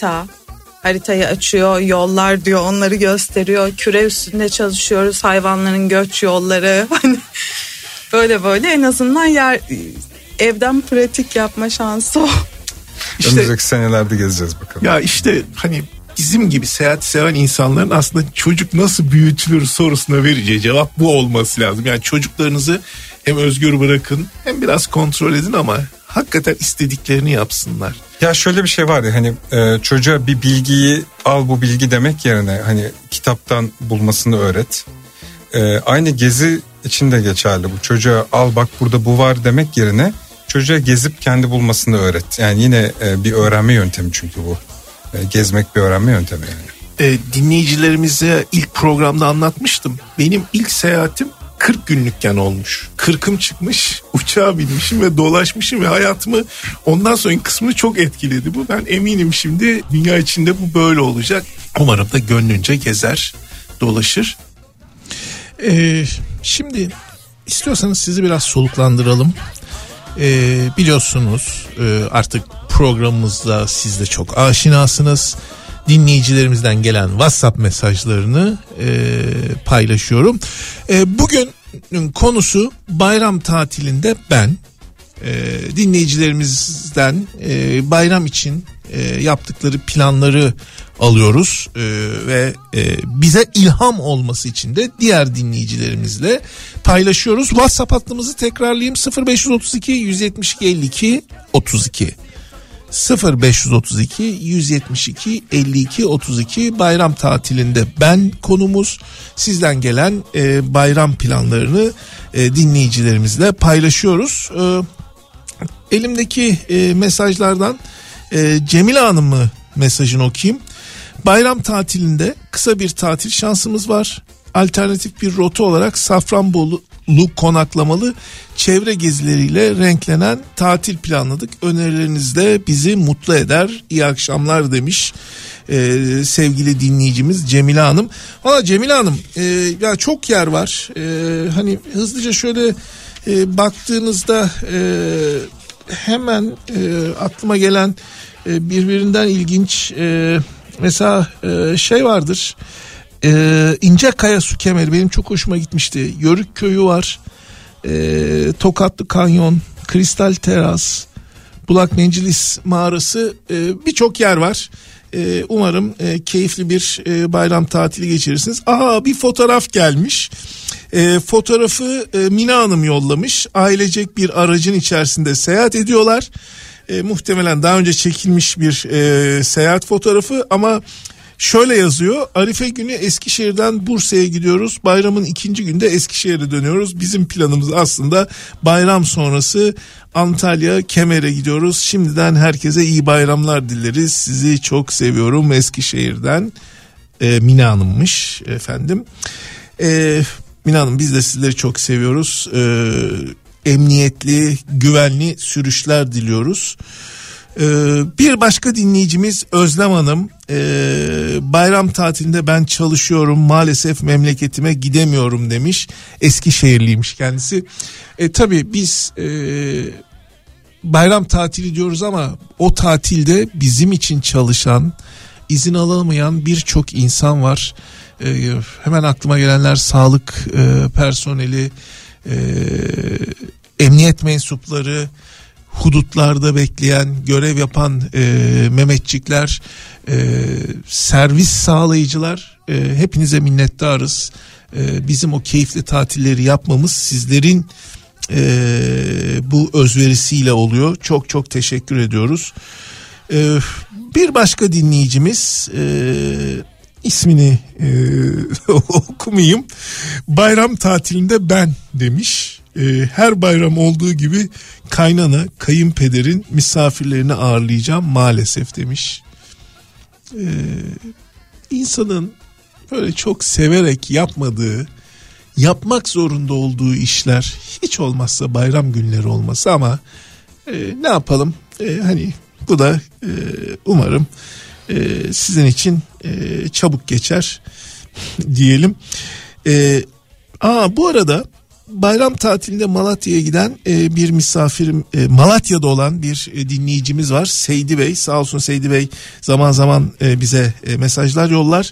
Haritayı açıyor, yollar diyor, onları gösteriyor. Küre üstünde çalışıyoruz, hayvanların göç yolları. Hani böyle en azından evden pratik yapma şansı o. Önümüzdeki senelerde gezeceğiz bakalım. Ya işte hani bizim gibi seyahat seven insanların aslında çocuk nasıl büyütülür sorusuna vereceği cevap bu olması lazım. Yani çocuklarınızı hem özgür bırakın hem biraz kontrol edin ama hakikaten istediklerini yapsınlar. Ya şöyle bir şey var ya, hani çocuğa bir bilgiyi al, bu bilgi demek yerine hani kitaptan bulmasını öğret. Aynı gezi için de geçerli bu. Çocuğa al bak burada bu var demek yerine çocuğa gezip kendi bulmasını öğret. Yani yine bir öğrenme yöntemi çünkü bu. Gezmek bir öğrenme yöntemi yani. Dinleyicilerimize ilk programda anlatmıştım. Benim ilk seyahatim 40 günlükken olmuş. 40'ım çıkmış, uçağa binmişim ve dolaşmışım ve hayatımı ondan sonraki kısmını çok etkiledi bu. Ben eminim şimdi dünya içinde bu böyle olacak. Umarım da gönlünce gezer, dolaşır. Şimdi istiyorsanız sizi biraz soluklandıralım. Biliyorsunuz artık programımızda siz de çok aşinasınız. Dinleyicilerimizden gelen WhatsApp mesajlarını paylaşıyorum. Bugünün konusu bayram tatilinde ben dinleyicilerimizden bayram için yaptıkları planları alıyoruz ve bize ilham olması için de diğer dinleyicilerimizle paylaşıyoruz. WhatsApp hattımızı tekrarlayayım: 0532 172 52 32 0532 172 52 32. Bayram tatilinde ben konumuz. Sizden gelen bayram planlarını dinleyicilerimizle paylaşıyoruz. Elimdeki mesajlardan Cemile Hanım'ın mesajını okuyayım. Bayram tatilinde kısa bir tatil şansımız var. alternatif bir rota olarak Safranbolu konaklamalı çevre gezileriyle renklenen tatil planladık. Önerileriniz de bizi mutlu eder. İyi akşamlar demiş sevgili dinleyicimiz Cemile Hanım. Valla Cemile Hanım ya çok yer var. Hani hızlıca şöyle baktığınızda hemen aklıma gelen birbirinden ilginç mesela şey vardır. İncekaya Su Kemeri benim çok hoşuma gitmişti. Yörük Köyü var. Tokatlı Kanyon, Kristal Teras, Bulak Mencilis Mağarası, birçok yer var. Umarım keyifli bir bayram tatili geçirirsiniz. Aha, bir fotoğraf gelmiş. Fotoğrafı Mina Hanım yollamış. Ailecek bir aracın içerisinde seyahat ediyorlar. Muhtemelen daha önce çekilmiş bir seyahat fotoğrafı ama şöyle yazıyor: Arife günü Eskişehir'den Bursa'ya gidiyoruz. Bayramın ikinci günde Eskişehir'e dönüyoruz. Bizim planımız aslında bayram sonrası Antalya, Kemer'e gidiyoruz. Şimdiden herkese iyi bayramlar dileriz. Sizi çok seviyorum Eskişehir'den. Mina Hanım'mış efendim. Mina Hanım, biz de sizleri çok seviyoruz. Emniyetli, güvenli sürüşler diliyoruz. Bir başka dinleyicimiz Özlem Hanım, bayram tatilinde ben çalışıyorum, maalesef memleketime gidemiyorum demiş. Eskişehirliymiş kendisi. Tabii biz bayram tatili diyoruz ama o tatilde bizim için çalışan, izin alamayan birçok insan var. Hemen aklıma gelenler sağlık personeli, emniyet mensupları, hudutlarda bekleyen, görev yapan Mehmetçikler, servis sağlayıcılar, hepinize minnettarız. Bizim o keyifli tatilleri yapmamız sizlerin bu özverisiyle oluyor. Çok çok teşekkür ediyoruz. Bir başka dinleyicimiz, ismini okumayayım, bayram tatilinde ben demiş. Her bayram olduğu gibi kaynana, kayınpederin misafirlerini ağırlayacağım maalesef demiş. İnsanın böyle çok severek yapmadığı, yapmak zorunda olduğu işler, hiç olmazsa bayram günleri olması, ama ne yapalım, hani bu da umarım sizin için çabuk geçer diyelim. Bu arada bayram tatilinde Malatya'ya giden bir misafirim, Malatya'da olan bir dinleyicimiz var, Seydi Bey. Sağ olsun Seydi Bey zaman zaman bize mesajlar yollar.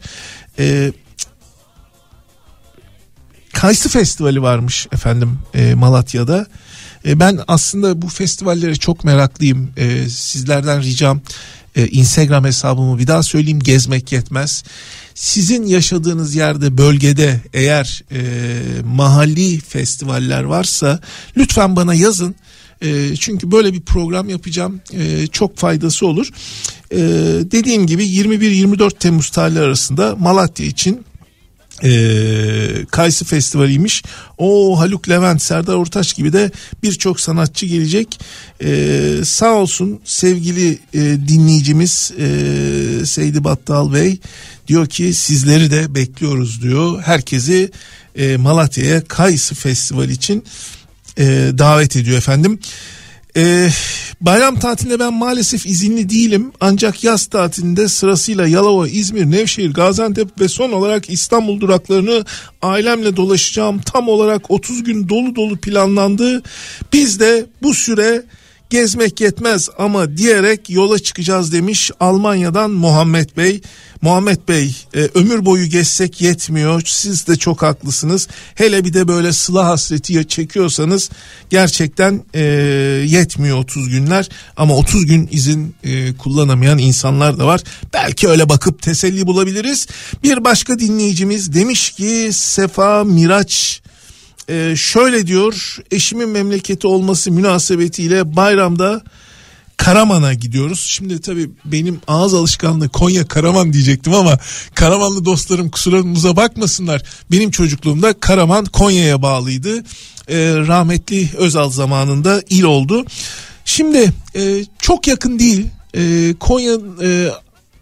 Kayısı Festivali varmış efendim Malatya'da. Ben aslında bu festivallere çok meraklıyım. Sizlerden ricam, Instagram hesabımı bir daha söyleyeyim: Gezmek Yetmez. Sizin yaşadığınız yerde, bölgede eğer mahalli festivaller varsa lütfen bana yazın. Çünkü böyle bir program yapacağım. Çok faydası olur. Dediğim gibi 21-24 Temmuz tarihleri arasında Malatya için Kayısı Festivali'ymiş. Haluk Levent, Serdar Ortaç gibi de birçok sanatçı gelecek. Sağ olsun sevgili dinleyicimiz Seydi Battal Bey diyor ki sizleri de bekliyoruz diyor. Herkesi Malatya'ya Kayısı Festivali için davet ediyor efendim. Bayram tatilinde ben maalesef izinli değilim, ancak yaz tatilinde sırasıyla Yalova, İzmir, Nevşehir, Gaziantep ve son olarak İstanbul duraklarını ailemle dolaşacağım. Tam olarak 30 gün dolu dolu planlandı. Biz de bu süre gezmek yetmez ama diyerek yola çıkacağız demiş Almanya'dan Muhammed Bey. Muhammed Bey, ömür boyu gezsek yetmiyor. Siz de çok haklısınız. Hele bir de böyle sıla hasreti çekiyorsanız gerçekten yetmiyor 30 günler. Ama 30 gün izin kullanamayan insanlar da var. Belki öyle bakıp teselli bulabiliriz. Bir başka dinleyicimiz demiş ki Sefa Miraç şöyle diyor: eşimin memleketi olması münasebetiyle bayramda Karaman'a gidiyoruz. Şimdi tabii benim ağız alışkanlığı Konya Karaman diyecektim ama Karamanlı dostlarım kusurumuza bakmasınlar. Benim çocukluğumda Karaman Konya'ya bağlıydı. Rahmetli Özal zamanında il oldu. Şimdi çok yakın değil. Konya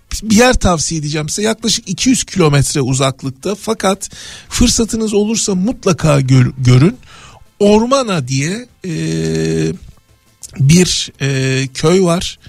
bir yer tavsiye edeceğim size. Yaklaşık 200 kilometre uzaklıkta, fakat fırsatınız olursa mutlaka görün. Ormana diye bir köy var.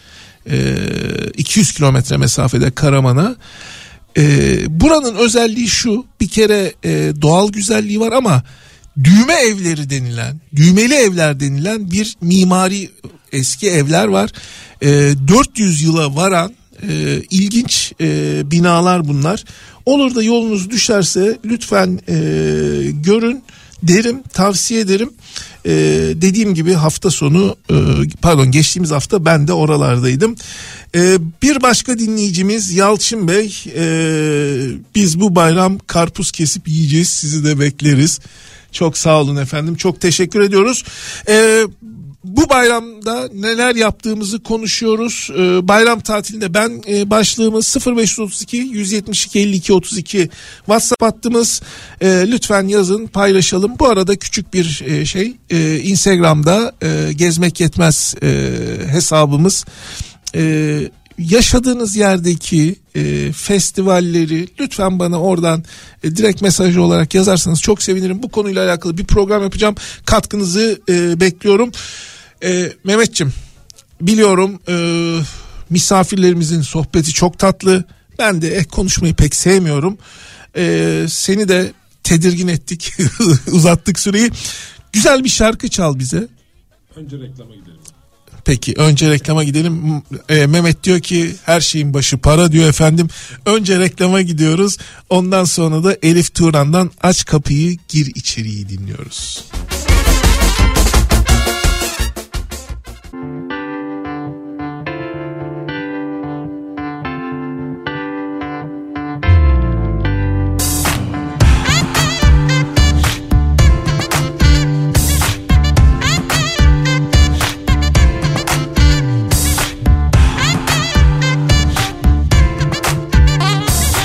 200 kilometre mesafede Karaman'a. Buranın özelliği şu: bir kere doğal güzelliği var ama düğme evleri denilen, düğmeli evler denilen bir mimari eski evler var. 400 yıla varan ilginç binalar bunlar. Olur da yolunuz düşerse lütfen görün derim, tavsiye ederim. Dediğim gibi hafta sonu, geçtiğimiz hafta ben de oralardaydım. Bir başka dinleyicimiz Yalçın Bey, biz bu bayram karpuz kesip yiyeceğiz, sizi de bekleriz. Çok sağ olun efendim, çok teşekkür ediyoruz. Bu bayramda neler yaptığımızı konuşuyoruz. Bayram tatilinde ben başlığımız 0532 172 52 32 WhatsApp hattımız. Lütfen yazın, paylaşalım. Bu arada küçük bir Instagram'da Gezmek Yetmez hesabımız. Yaşadığınız yerdeki festivalleri lütfen bana oradan direkt mesaj olarak yazarsanız çok sevinirim. Bu konuyla alakalı bir program yapacağım. Katkınızı bekliyorum. Mehmetciğim, biliyorum misafirlerimizin sohbeti çok tatlı. Ben de konuşmayı pek sevmiyorum. Seni de tedirgin ettik. Uzattık süreyi. Güzel bir şarkı çal bize. Önce reklama gidelim. Peki, önce reklama gidelim. Mehmet diyor ki her şeyin başı para diyor efendim. Önce reklama gidiyoruz. Ondan sonra da Elif Turan'dan Aç Kapıyı Gir İçeriyi dinliyoruz.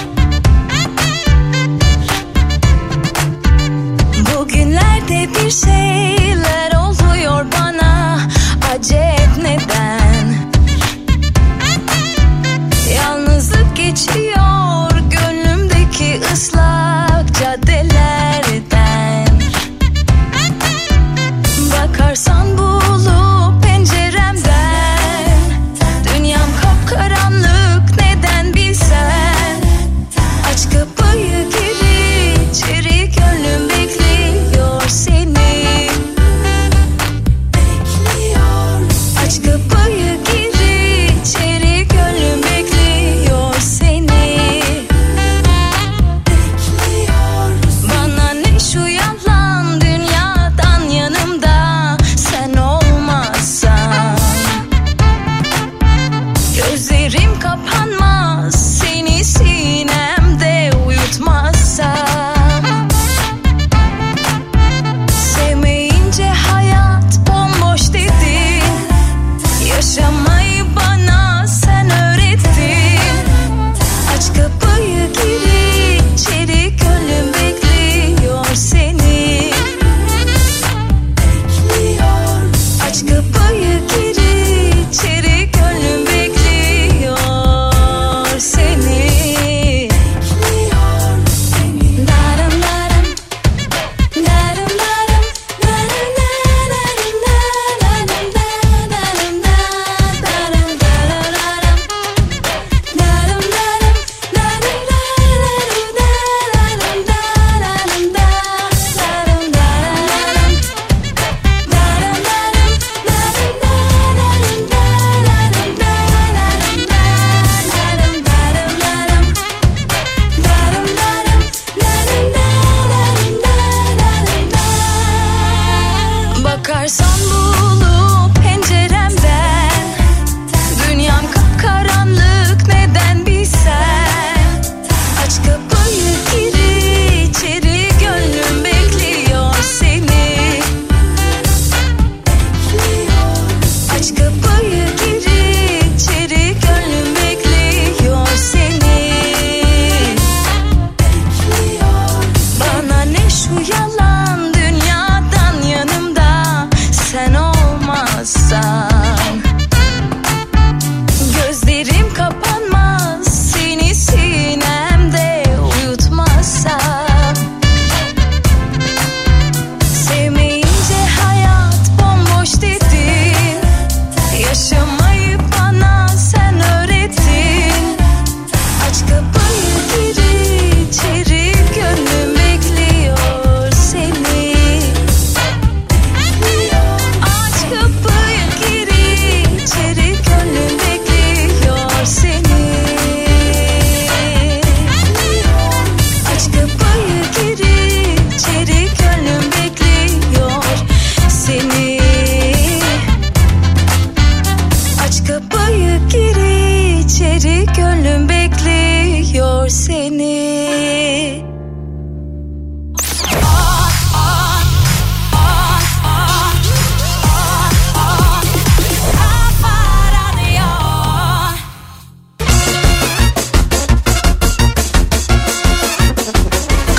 Bir şey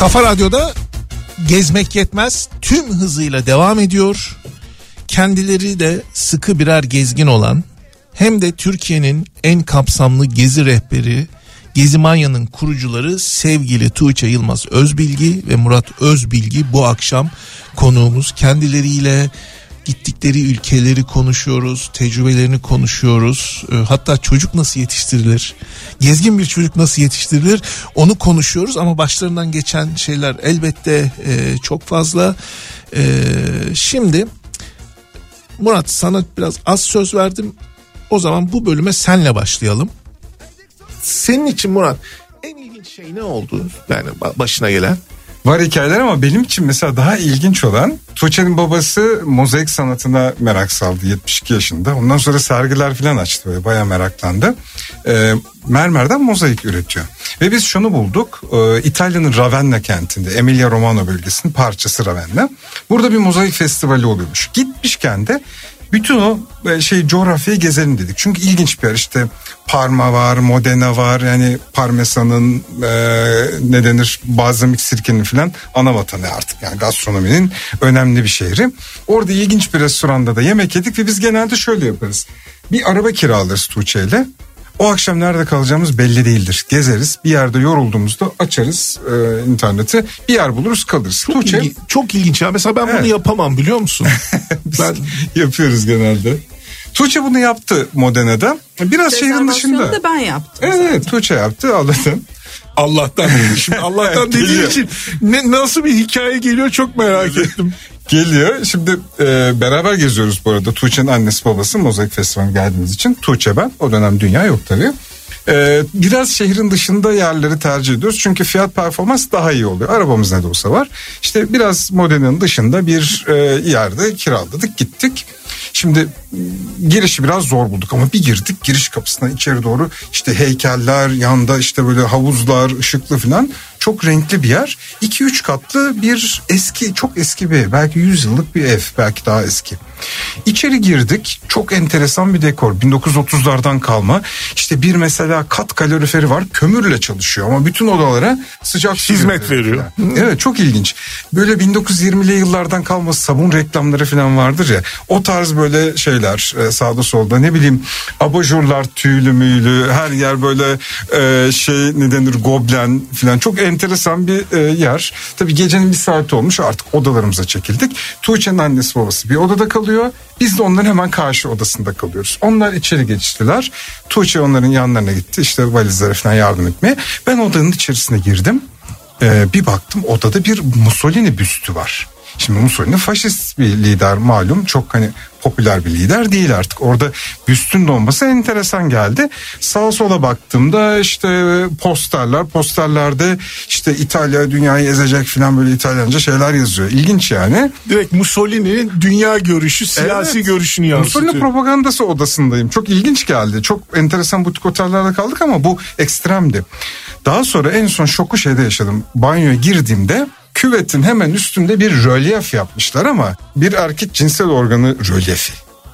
Kafa Radyo'da Gezmek Yetmez tüm hızıyla devam ediyor. Kendileri de sıkı birer gezgin olan, hem de Türkiye'nin en kapsamlı gezi rehberi, Gezimanya'nın kurucuları sevgili Tuğçe Yılmaz Özbilgi ve Murat Özbilgi bu akşam konuğumuz. Kendileriyle gittikleri ülkeleri konuşuyoruz, tecrübelerini konuşuyoruz. Hatta çocuk nasıl yetiştirilir, gezgin bir çocuk nasıl yetiştirilir onu konuşuyoruz. Ama başlarından geçen şeyler elbette çok fazla. Şimdi Murat, sana biraz az söz verdim. O zaman bu bölüme senle başlayalım. Senin için Murat en ilginç şey ne oldu? Yani başına gelen. Var hikayeler ama benim için mesela daha ilginç olan, Tuğçe'nin babası mozaik sanatına merak saldı 72 yaşında. Ondan sonra sergiler falan açtı, böyle bayağı meraklandı. Mermerden mozaik üretiyor. Ve biz şunu bulduk, İtalya'nın Ravenna kentinde, Emilia Romagna bölgesinin parçası Ravenna. Burada bir mozaik festivali oluyormuş. Gitmişken de bütün o coğrafyayı gezelim dedik. Çünkü ilginç bir yer, işte Parma var, Modena var, yani Parmesan'ın ne denir, balzamik sirkenin falan ana vatanı artık, yani gastronominin önemli bir şehri. Orada ilginç bir restoranda da yemek yedik ve biz genelde şöyle yaparız. Bir araba kiralarız Tuğçe'yle. O akşam nerede kalacağımız belli değildir. Gezeriz, bir yerde yorulduğumuzda açarız interneti, bir yer buluruz, kalırız. Çok ilginç ya. Mesela ben bunu yapamam, biliyor musun? Ben yapıyoruz genelde. Tuğçe bunu yaptı Modena'da. Biraz şehrin dışında. Da ben yaptım. Evet, Tuğçe yaptı, Allah'tan şimdi Allah'tan dediği için nasıl bir hikaye geliyor çok merak ettim. Geliyor. Şimdi beraber geziyoruz bu arada. Tuğçe'nin annesi babası Mozaik Festivali'ne geldiğimiz için. Tuğçe, ben. O dönem dünya yok tabii. Biraz şehrin dışında yerleri tercih ediyoruz. Çünkü fiyat performans daha iyi oluyor. Arabamız ne de olsa var. İşte biraz Modena'nın dışında bir yerde kiraladık, gittik. Şimdi girişi biraz zor bulduk ama bir girdik, giriş kapısına içeri doğru işte heykeller, yanda işte böyle havuzlar, ışıklı falan, çok renkli bir yer. 2-3 katlı bir eski, çok eski bir ev, belki 100 yıllık bir ev, belki daha eski. İçeri girdik, çok enteresan bir dekor, 1930'lardan kalma. İşte bir mesela kat kaloriferi var, kömürle çalışıyor ama bütün odalara sıcak hizmet veriyor. Evet, çok ilginç. Böyle 1920'li yıllardan kalma sabun reklamları falan vardır ya, o tarz böyle şeyler sağda solda, ne bileyim abajurlar tüylü müylü, her yer böyle ne denir, goblen falan, çok enteresan bir yer. Tabii gecenin bir saati olmuş, artık odalarımıza çekildik. Tuğçe'nin annesi babası bir odada kalıyor. Biz de onların hemen karşı odasında kalıyoruz. Onlar içeri geçtiler. Tuğçe onların yanlarına gitti, işte valizlere falan yardım etmeye. Ben odanın içerisine girdim. Bir baktım, odada bir Mussolini büstü var. Şimdi Mussolini faşist bir lider, malum, çok hani popüler bir lider değil artık. Orada büstün de olması enteresan geldi. Sağa sola baktığımda işte posterlerde işte İtalya dünyayı ezecek falan, böyle İtalyanca şeyler yazıyor. İlginç yani. Direkt Mussolini'nin dünya görüşü, siyasi görüşünü yansıtıyor. Mussolini propagandası odasındayım. Çok ilginç geldi. Çok enteresan butik otellerde kaldık ama bu ekstremdi. Daha sonra en son şoku şeyde yaşadım. Banyoya girdiğimde küvetin hemen üstünde bir rölyef yapmışlar ama bir erkek cinsel organı rölyefi.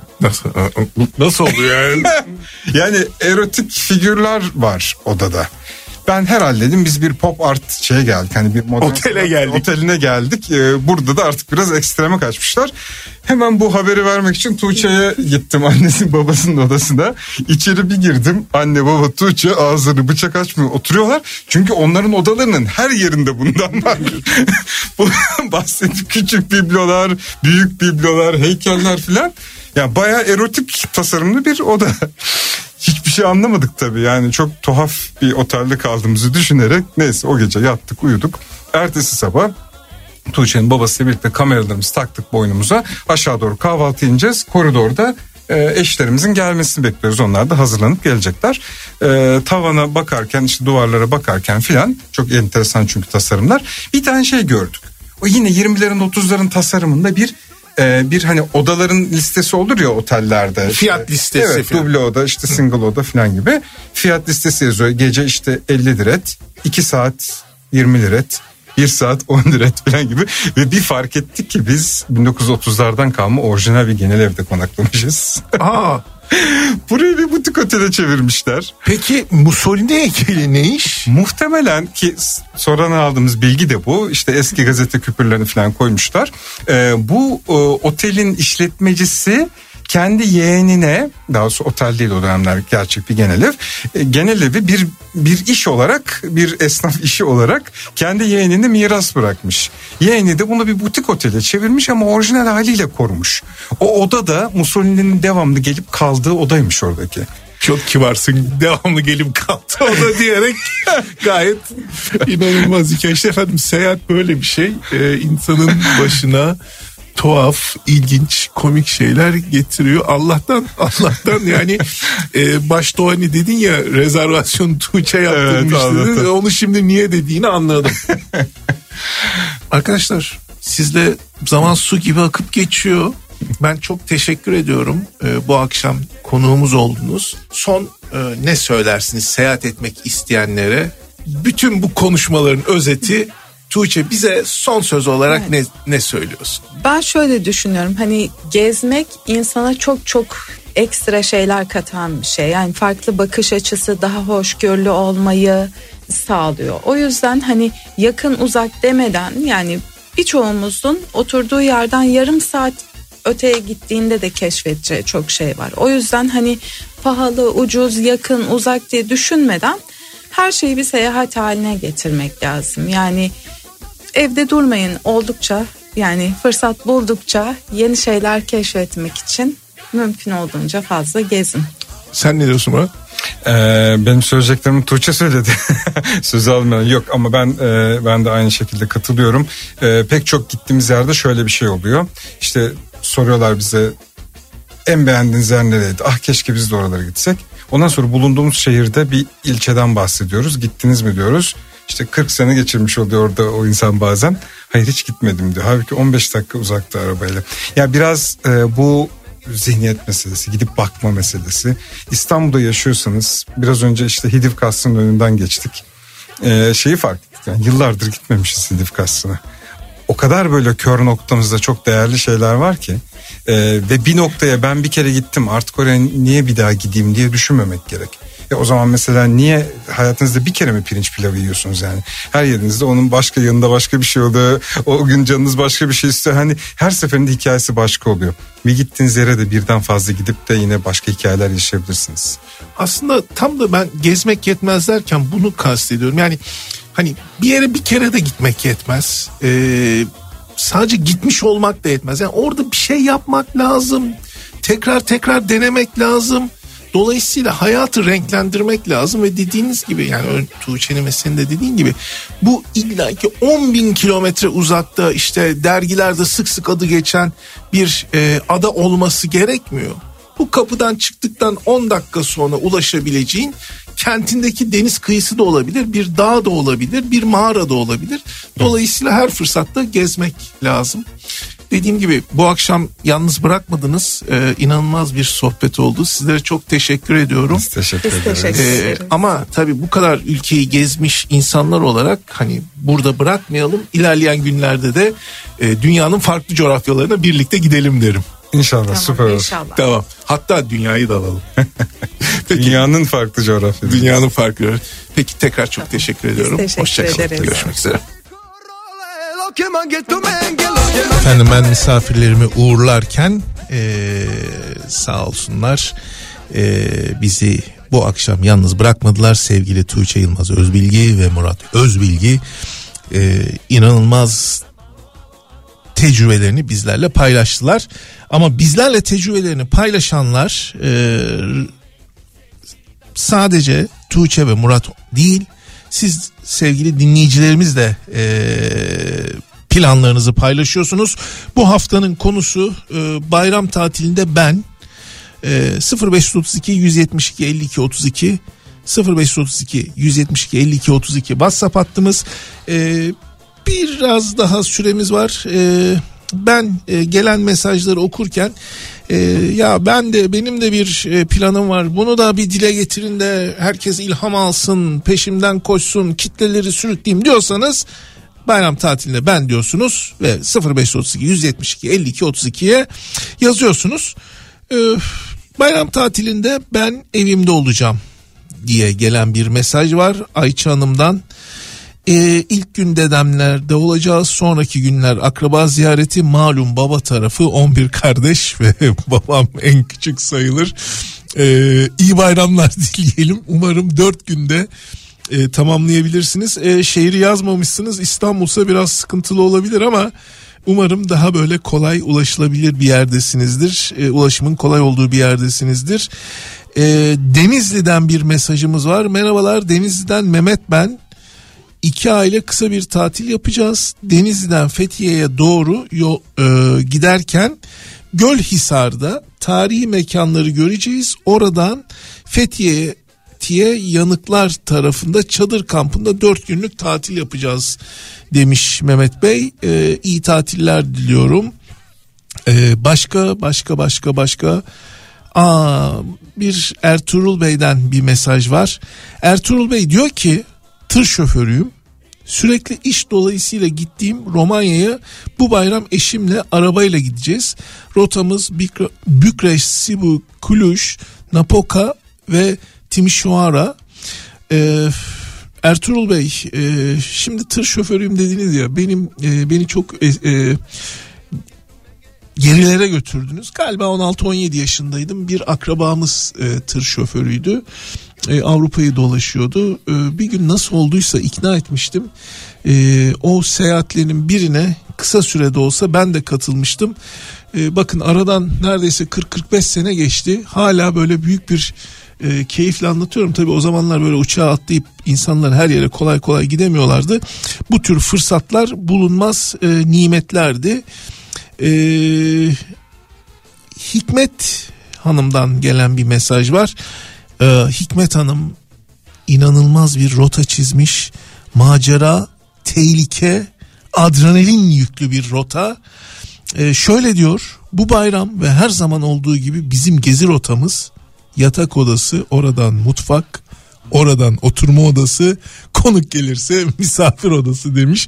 Nasıl oluyor yani? Yani erotik figürler var odada. Ben herhalde dedim, biz bir pop art geldik. Hani bir modern oteline geldik. Burada da artık biraz ekstreme kaçmışlar. Hemen bu haberi vermek için Tuğçe'ye gittim, annesinin babasının odasına. İçeri bir girdim. Anne baba Tuğçe ağızları bıçak açmıyor, oturuyorlar. Çünkü onların odalarının her yerinde bundan var. Bahsettiğim küçük biblolar, büyük biblolar, heykeller filan. Yani bayağı erotik tasarımlı bir oda. Hiçbir şey anlamadık tabii, yani çok tuhaf bir otelde kaldığımızı düşünerek neyse o gece yattık, uyuduk. Ertesi sabah Tuğçe'nin babasıyla birlikte kameralarımızı taktık boynumuza, aşağı doğru kahvaltı ineceğiz. Koridorda eşlerimizin gelmesini bekliyoruz, onlar da hazırlanıp gelecekler. Tavana bakarken, işte duvarlara bakarken filan, çok enteresan çünkü tasarımlar, bir tane şey gördük. O yine 20'lerin 30'ların tasarımında bir hani odaların listesi olur ya otellerde. Fiyat listesi. Evet, duble oda, işte single oda falan gibi. Fiyat listesi yazıyor. Gece işte 50 liret, 2 saat 20 liret, 1 saat 10 liret falan gibi. Ve bir fark ettik ki biz 1930'lardan kalma orijinal bir genel evde konaklamışız. Burayı bir butik otele çevirmişler. Peki Mussolini heykeli ne iş? Muhtemelen ki sonradan aldığımız bilgi de bu. İşte eski gazete küpürlerini falan koymuşlar. Bu otelin işletmecisi kendi yeğenine, daha doğrusu otel değil o dönemler, gerçek bir genel ev. Genel evi bir iş olarak, bir esnaf işi olarak kendi yeğenine miras bırakmış. Yeğeni de bunu bir butik otele çevirmiş ama orijinal haliyle korumuş. O oda da Mussolini'nin devamlı gelip kaldığı odaymış oradaki. Çok kibarsın, devamlı gelip kaldı o da diyerek gayet inanılmaz hikaye. İşte efendim, seyahat böyle bir şey. İnsanın başına tuhaf, ilginç, komik şeyler getiriyor. Allah'tan yani başta hani dedin ya, rezervasyon Tuğçe yaptırmış, evet, dedin. Onu şimdi niye dediğini anladım. Arkadaşlar, sizle zaman su gibi akıp geçiyor. Ben çok teşekkür ediyorum. Bu akşam konuğumuz oldunuz. Son ne söylersiniz seyahat etmek isteyenlere? Bütün bu konuşmaların özeti, Tuğçe, bize son söz olarak ne söylüyorsun? Ben şöyle düşünüyorum, hani gezmek insana çok çok ekstra şeyler katan bir şey. Yani farklı bakış açısı, daha hoşgörülü olmayı sağlıyor. O yüzden hani yakın uzak demeden, yani birçoğumuzun oturduğu yerden yarım saat öteye gittiğinde de keşfedeceği çok şey var. O yüzden hani pahalı, ucuz, yakın, uzak diye düşünmeden her şeyi bir seyahat haline getirmek lazım. Yani evde durmayın, oldukça, yani fırsat buldukça yeni şeyler keşfetmek için mümkün olduğunca fazla gezin. Sen ne diyorsun Murat? Benim söyleyeceklerimi Tuğçe söyledi. Söz almayan yok ama ben de aynı şekilde katılıyorum. Pek çok gittiğimiz yerde şöyle bir şey oluyor. İşte soruyorlar bize, en beğendiğiniz yer nereydi? Ah, keşke biz de oralara gitsek. Ondan sonra bulunduğumuz şehirde bir ilçeden bahsediyoruz. Gittiniz mi diyoruz. İşte 40 sene geçirmiş oluyor orada o insan bazen. Hayır, hiç gitmedim diyor. Halbuki 15 dakika uzakta arabayla. Ya biraz bu zihniyet meselesi, gidip bakma meselesi. İstanbul'da yaşıyorsanız, biraz önce işte Hidiv Kasrı'nın önünden geçtik. Şeyi fark ettik. Yani yıllardır gitmemişiz Hidiv Kasrı'na. O kadar böyle kör noktamızda çok değerli şeyler var ki. Ve bir noktaya ben bir kere gittim, artık oraya niye bir daha gideyim diye düşünmemek gerek. O zaman mesela niye hayatınızda bir kere mi pirinç pilavı yiyorsunuz yani? Her yerinizde onun başka yanında başka bir şey oluyor. O gün canınız başka bir şey istiyor. Hani her seferinde hikayesi başka oluyor. Ve gittiğiniz yere de birden fazla gidip de yine başka hikayeler yaşayabilirsiniz. Aslında tam da ben gezmek yetmez derken bunu kastediyorum. Yani hani bir yere bir kere de gitmek yetmez. Sadece gitmiş olmak da yetmez. Yani orada bir şey yapmak lazım. Tekrar denemek lazım. Dolayısıyla hayatı renklendirmek lazım ve dediğiniz gibi, yani Tuğçe'nin ve senin de dediğin gibi, bu illaki 10.000 kilometre uzakta işte dergilerde sık sık adı geçen bir ada olması gerekmiyor. Bu kapıdan çıktıktan 10 dakika sonra ulaşabileceğin kentindeki deniz kıyısı da olabilir, bir dağ da olabilir, bir mağara da olabilir. Dolayısıyla her fırsatta gezmek lazım. Dediğim gibi bu akşam yalnız bırakmadınız. İnanılmaz bir sohbet oldu. Sizlere çok teşekkür ediyorum. Biz teşekkür ederiz. Ama tabii bu kadar ülkeyi gezmiş insanlar olarak hani burada bırakmayalım. İlerleyen günlerde de dünyanın farklı coğrafyalarına birlikte gidelim derim. İnşallah, tamam, süper olur. İnşallah. Tamam. Hatta dünyayı da alalım. Peki. Dünyanın farklı coğrafyaları. Dünyanın farklı. Peki, tekrar çok teşekkür ediyorum. Teşekkür ederiz. Görüşmek üzere. Efendim, ben misafirlerimi uğurlarken sağ olsunlar bizi bu akşam yalnız bırakmadılar. Sevgili Tuğçe Yılmaz Özbilgi ve Murat Özbilgi inanılmaz tecrübelerini bizlerle paylaştılar. Ama bizlerle tecrübelerini paylaşanlar sadece Tuğçe ve Murat değil, siz sevgili dinleyicilerimiz de planlarınızı paylaşıyorsunuz. Bu haftanın konusu bayram tatilinde ben 0532 172 52 32 0532 172 52 32 WhatsApp hattımız. Biraz daha süremiz var. Ben gelen mesajları okurken ya benim de bir planım var, bunu da bir dile getirin de herkes ilham alsın, peşimden koşsun, kitleleri sürükleyeyim diyorsanız bayram tatilinde ben diyorsunuz ve 0532 172 52 32'ye yazıyorsunuz. Bayram tatilinde ben evimde olacağım diye gelen bir mesaj var Ayça Hanım'dan. İlk gün dedemlerde olacağız, sonraki günler akraba ziyareti, malum baba tarafı 11 kardeş ve babam en küçük sayılır. İyi bayramlar dileyelim, umarım 4 günde tamamlayabilirsiniz. Şehri yazmamışsınız, İstanbul'sa biraz sıkıntılı olabilir ama umarım daha böyle kolay ulaşılabilir bir yerdesinizdir. Ulaşımın kolay olduğu bir yerdesinizdir. Denizli'den bir mesajımız var. Merhabalar, Denizli'den Mehmet ben. 2 aile kısa bir tatil yapacağız. Denizli'den Fethiye'ye doğru giderken Gölhisar'da tarihi mekanları göreceğiz. Oradan Fethiye'ye Yanıklar tarafında çadır kampında 4 günlük tatil yapacağız demiş Mehmet Bey. İyi tatiller diliyorum. Başka. Bir Ertuğrul Bey'den bir mesaj var. Ertuğrul Bey diyor ki, tır şoförüyüm. Sürekli iş dolayısıyla gittiğim Romanya'ya bu bayram eşimle arabayla gideceğiz. Rotamız Bükreş, Sibiu, Cluj, Napoca ve Timișoara. Ertuğrul Bey, şimdi tır şoförüyüm dediniz ya, beni çok gerilere götürdünüz. Galiba 16-17 yaşındaydım. Bir akrabamız tır şoförüydü. Avrupa'yı dolaşıyordu. Bir gün nasıl olduysa ikna etmiştim. O seyahatlerin birine kısa sürede olsa ben de katılmıştım. Bakın aradan neredeyse 40-45 sene geçti. Hala böyle büyük bir keyifle anlatıyorum. Tabii o zamanlar böyle uçağa atlayıp insanlar her yere kolay kolay gidemiyorlardı. Bu tür fırsatlar bulunmaz nimetlerdi. Hikmet Hanım'dan gelen bir mesaj var. Hikmet Hanım inanılmaz bir rota çizmiş. Macera, tehlike, adrenalin yüklü bir rota. Şöyle diyor: bu bayram ve her zaman olduğu gibi bizim gezi rotamız yatak odası, oradan mutfak, oradan oturma odası, konuk gelirse misafir odası demiş.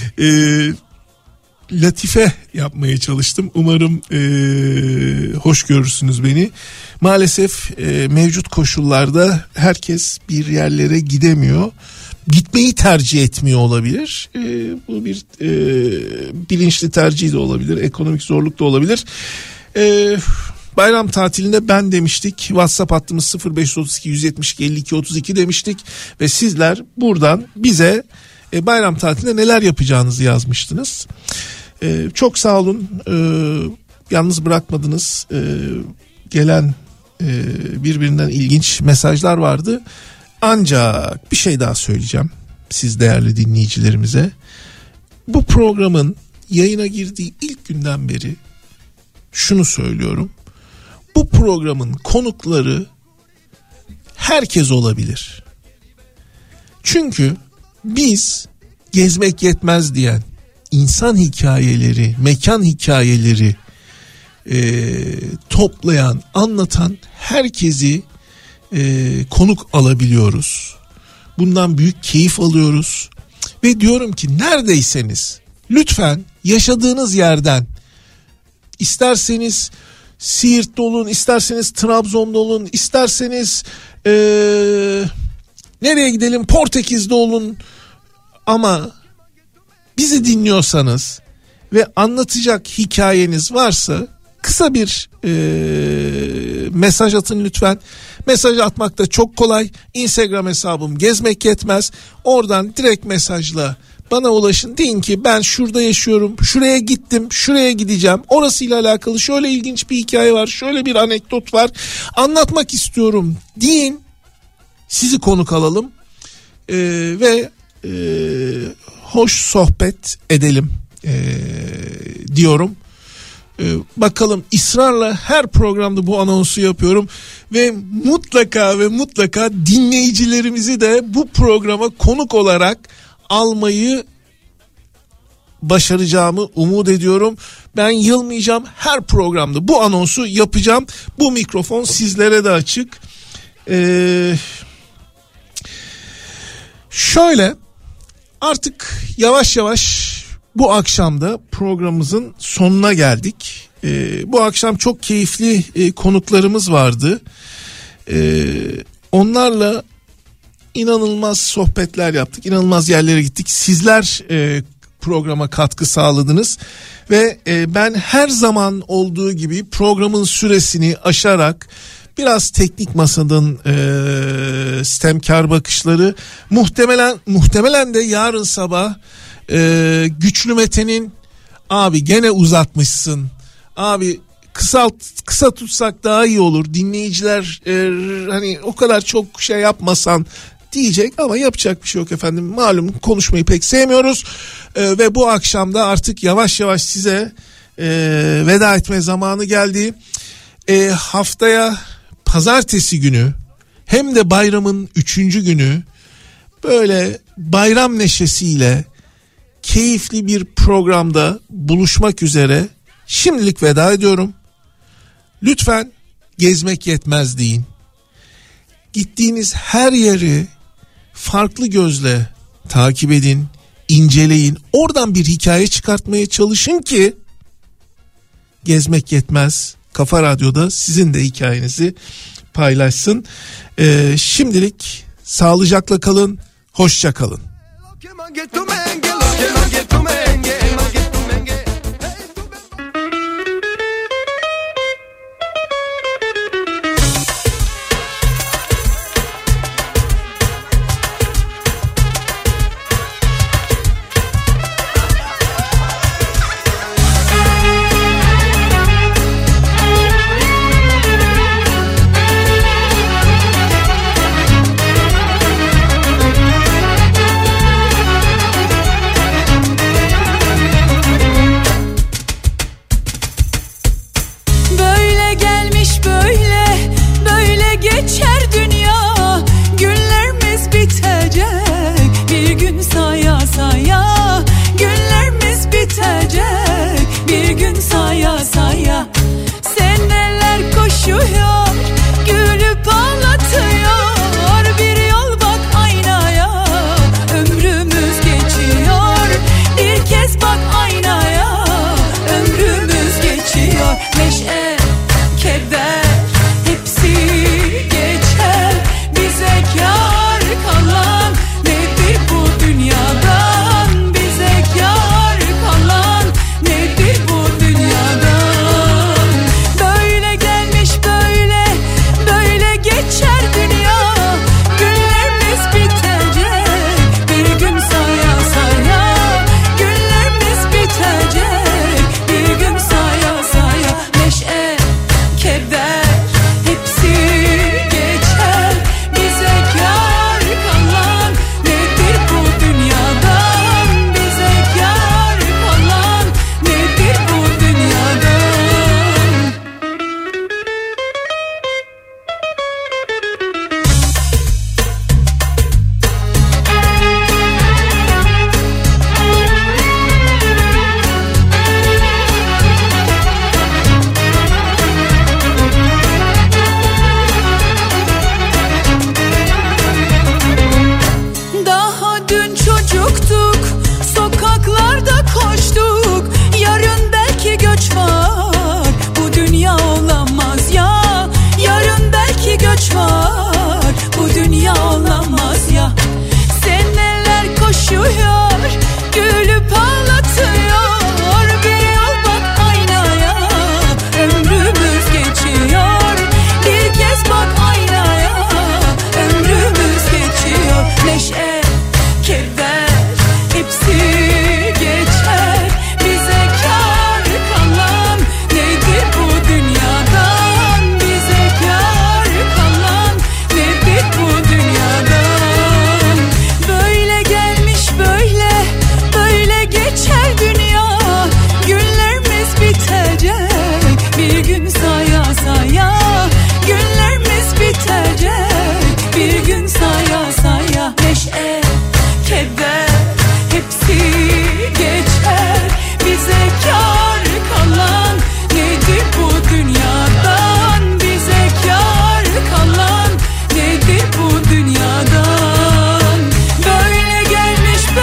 Latife yapmaya çalıştım. Umarım hoş görürsünüz beni. Maalesef mevcut koşullarda herkes bir yerlere gidemiyor. Gitmeyi tercih etmiyor olabilir. Bu bir bilinçli tercih de olabilir. Ekonomik zorluk da olabilir. Bayram tatilinde ben demiştik. WhatsApp hattımız 0532 172 52 32 demiştik. Ve sizler buradan bize bayram tatilinde neler yapacağınızı yazmıştınız. Çok sağ olun. Yalnız bırakmadınız. Gelen birbirinden ilginç mesajlar vardı. Ancak bir şey daha söyleyeceğim siz değerli dinleyicilerimize. Bu programın yayına girdiği ilk günden beri şunu söylüyorum. Bu programın konukları herkes olabilir. Çünkü biz gezmek yetmez diyen, insan hikayeleri, mekan hikayeleri toplayan, anlatan herkesi konuk alabiliyoruz. Bundan büyük keyif alıyoruz. Ve diyorum ki neredeyseniz lütfen yaşadığınız yerden, isterseniz Siirt'te olun, isterseniz Trabzon'da olun, isterseniz nereye gidelim, Portekiz'de olun, ama bizi dinliyorsanız ve anlatacak hikayeniz varsa kısa bir mesaj atın lütfen. Mesaj atmak da çok kolay. Instagram hesabım Gezmek Yetmez. Oradan direkt mesajla bana ulaşın. Deyin ki ben şurada yaşıyorum, şuraya gittim, şuraya gideceğim. Orasıyla alakalı şöyle ilginç bir hikaye var, şöyle bir anekdot var, anlatmak istiyorum deyin. Sizi konuk alalım ve hoş sohbet edelim diyorum. Bakalım, ısrarla her programda bu anonsu yapıyorum ve mutlaka dinleyicilerimizi de bu programa konuk olarak almayı başaracağımı umut ediyorum. Ben yılmayacağım, her programda bu anonsu yapacağım. Bu mikrofon sizlere de açık. Şöyle, artık yavaş yavaş bu akşam da programımızın sonuna geldik. Bu akşam çok keyifli konuklarımız vardı. Onlarla inanılmaz sohbetler yaptık. İnanılmaz yerlere gittik. Sizler programa katkı sağladınız. Ve ben her zaman olduğu gibi programın süresini aşarak biraz teknik masanın sistemkar bakışları muhtemelen de yarın sabah Güçlü Mete'nin abi gene uzatmışsın abi kısa tutsak daha iyi olur dinleyiciler hani o kadar çok şey yapmasan diyecek ama yapacak bir şey yok efendim, malum konuşmayı pek sevmiyoruz ve bu akşam da artık yavaş yavaş size veda etme zamanı geldi. Haftaya pazartesi günü hem de bayramın 3. günü böyle bayram neşesiyle keyifli bir programda buluşmak üzere şimdilik veda ediyorum. Lütfen gezmek yetmez deyin. Gittiğiniz her yeri farklı gözle takip edin, inceleyin. Oradan bir hikaye çıkartmaya çalışın ki gezmek yetmez. Kafa Radyo'da sizin de hikayenizi paylaşsın. Şimdilik sağlıcakla kalın, hoşça kalın.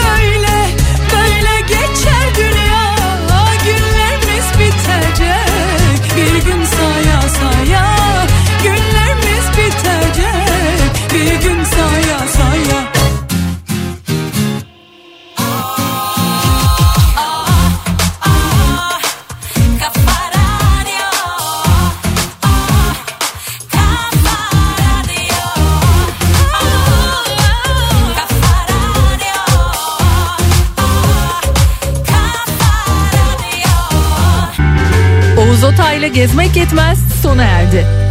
bitecek. ile Gezmek Yetmez sona erdi.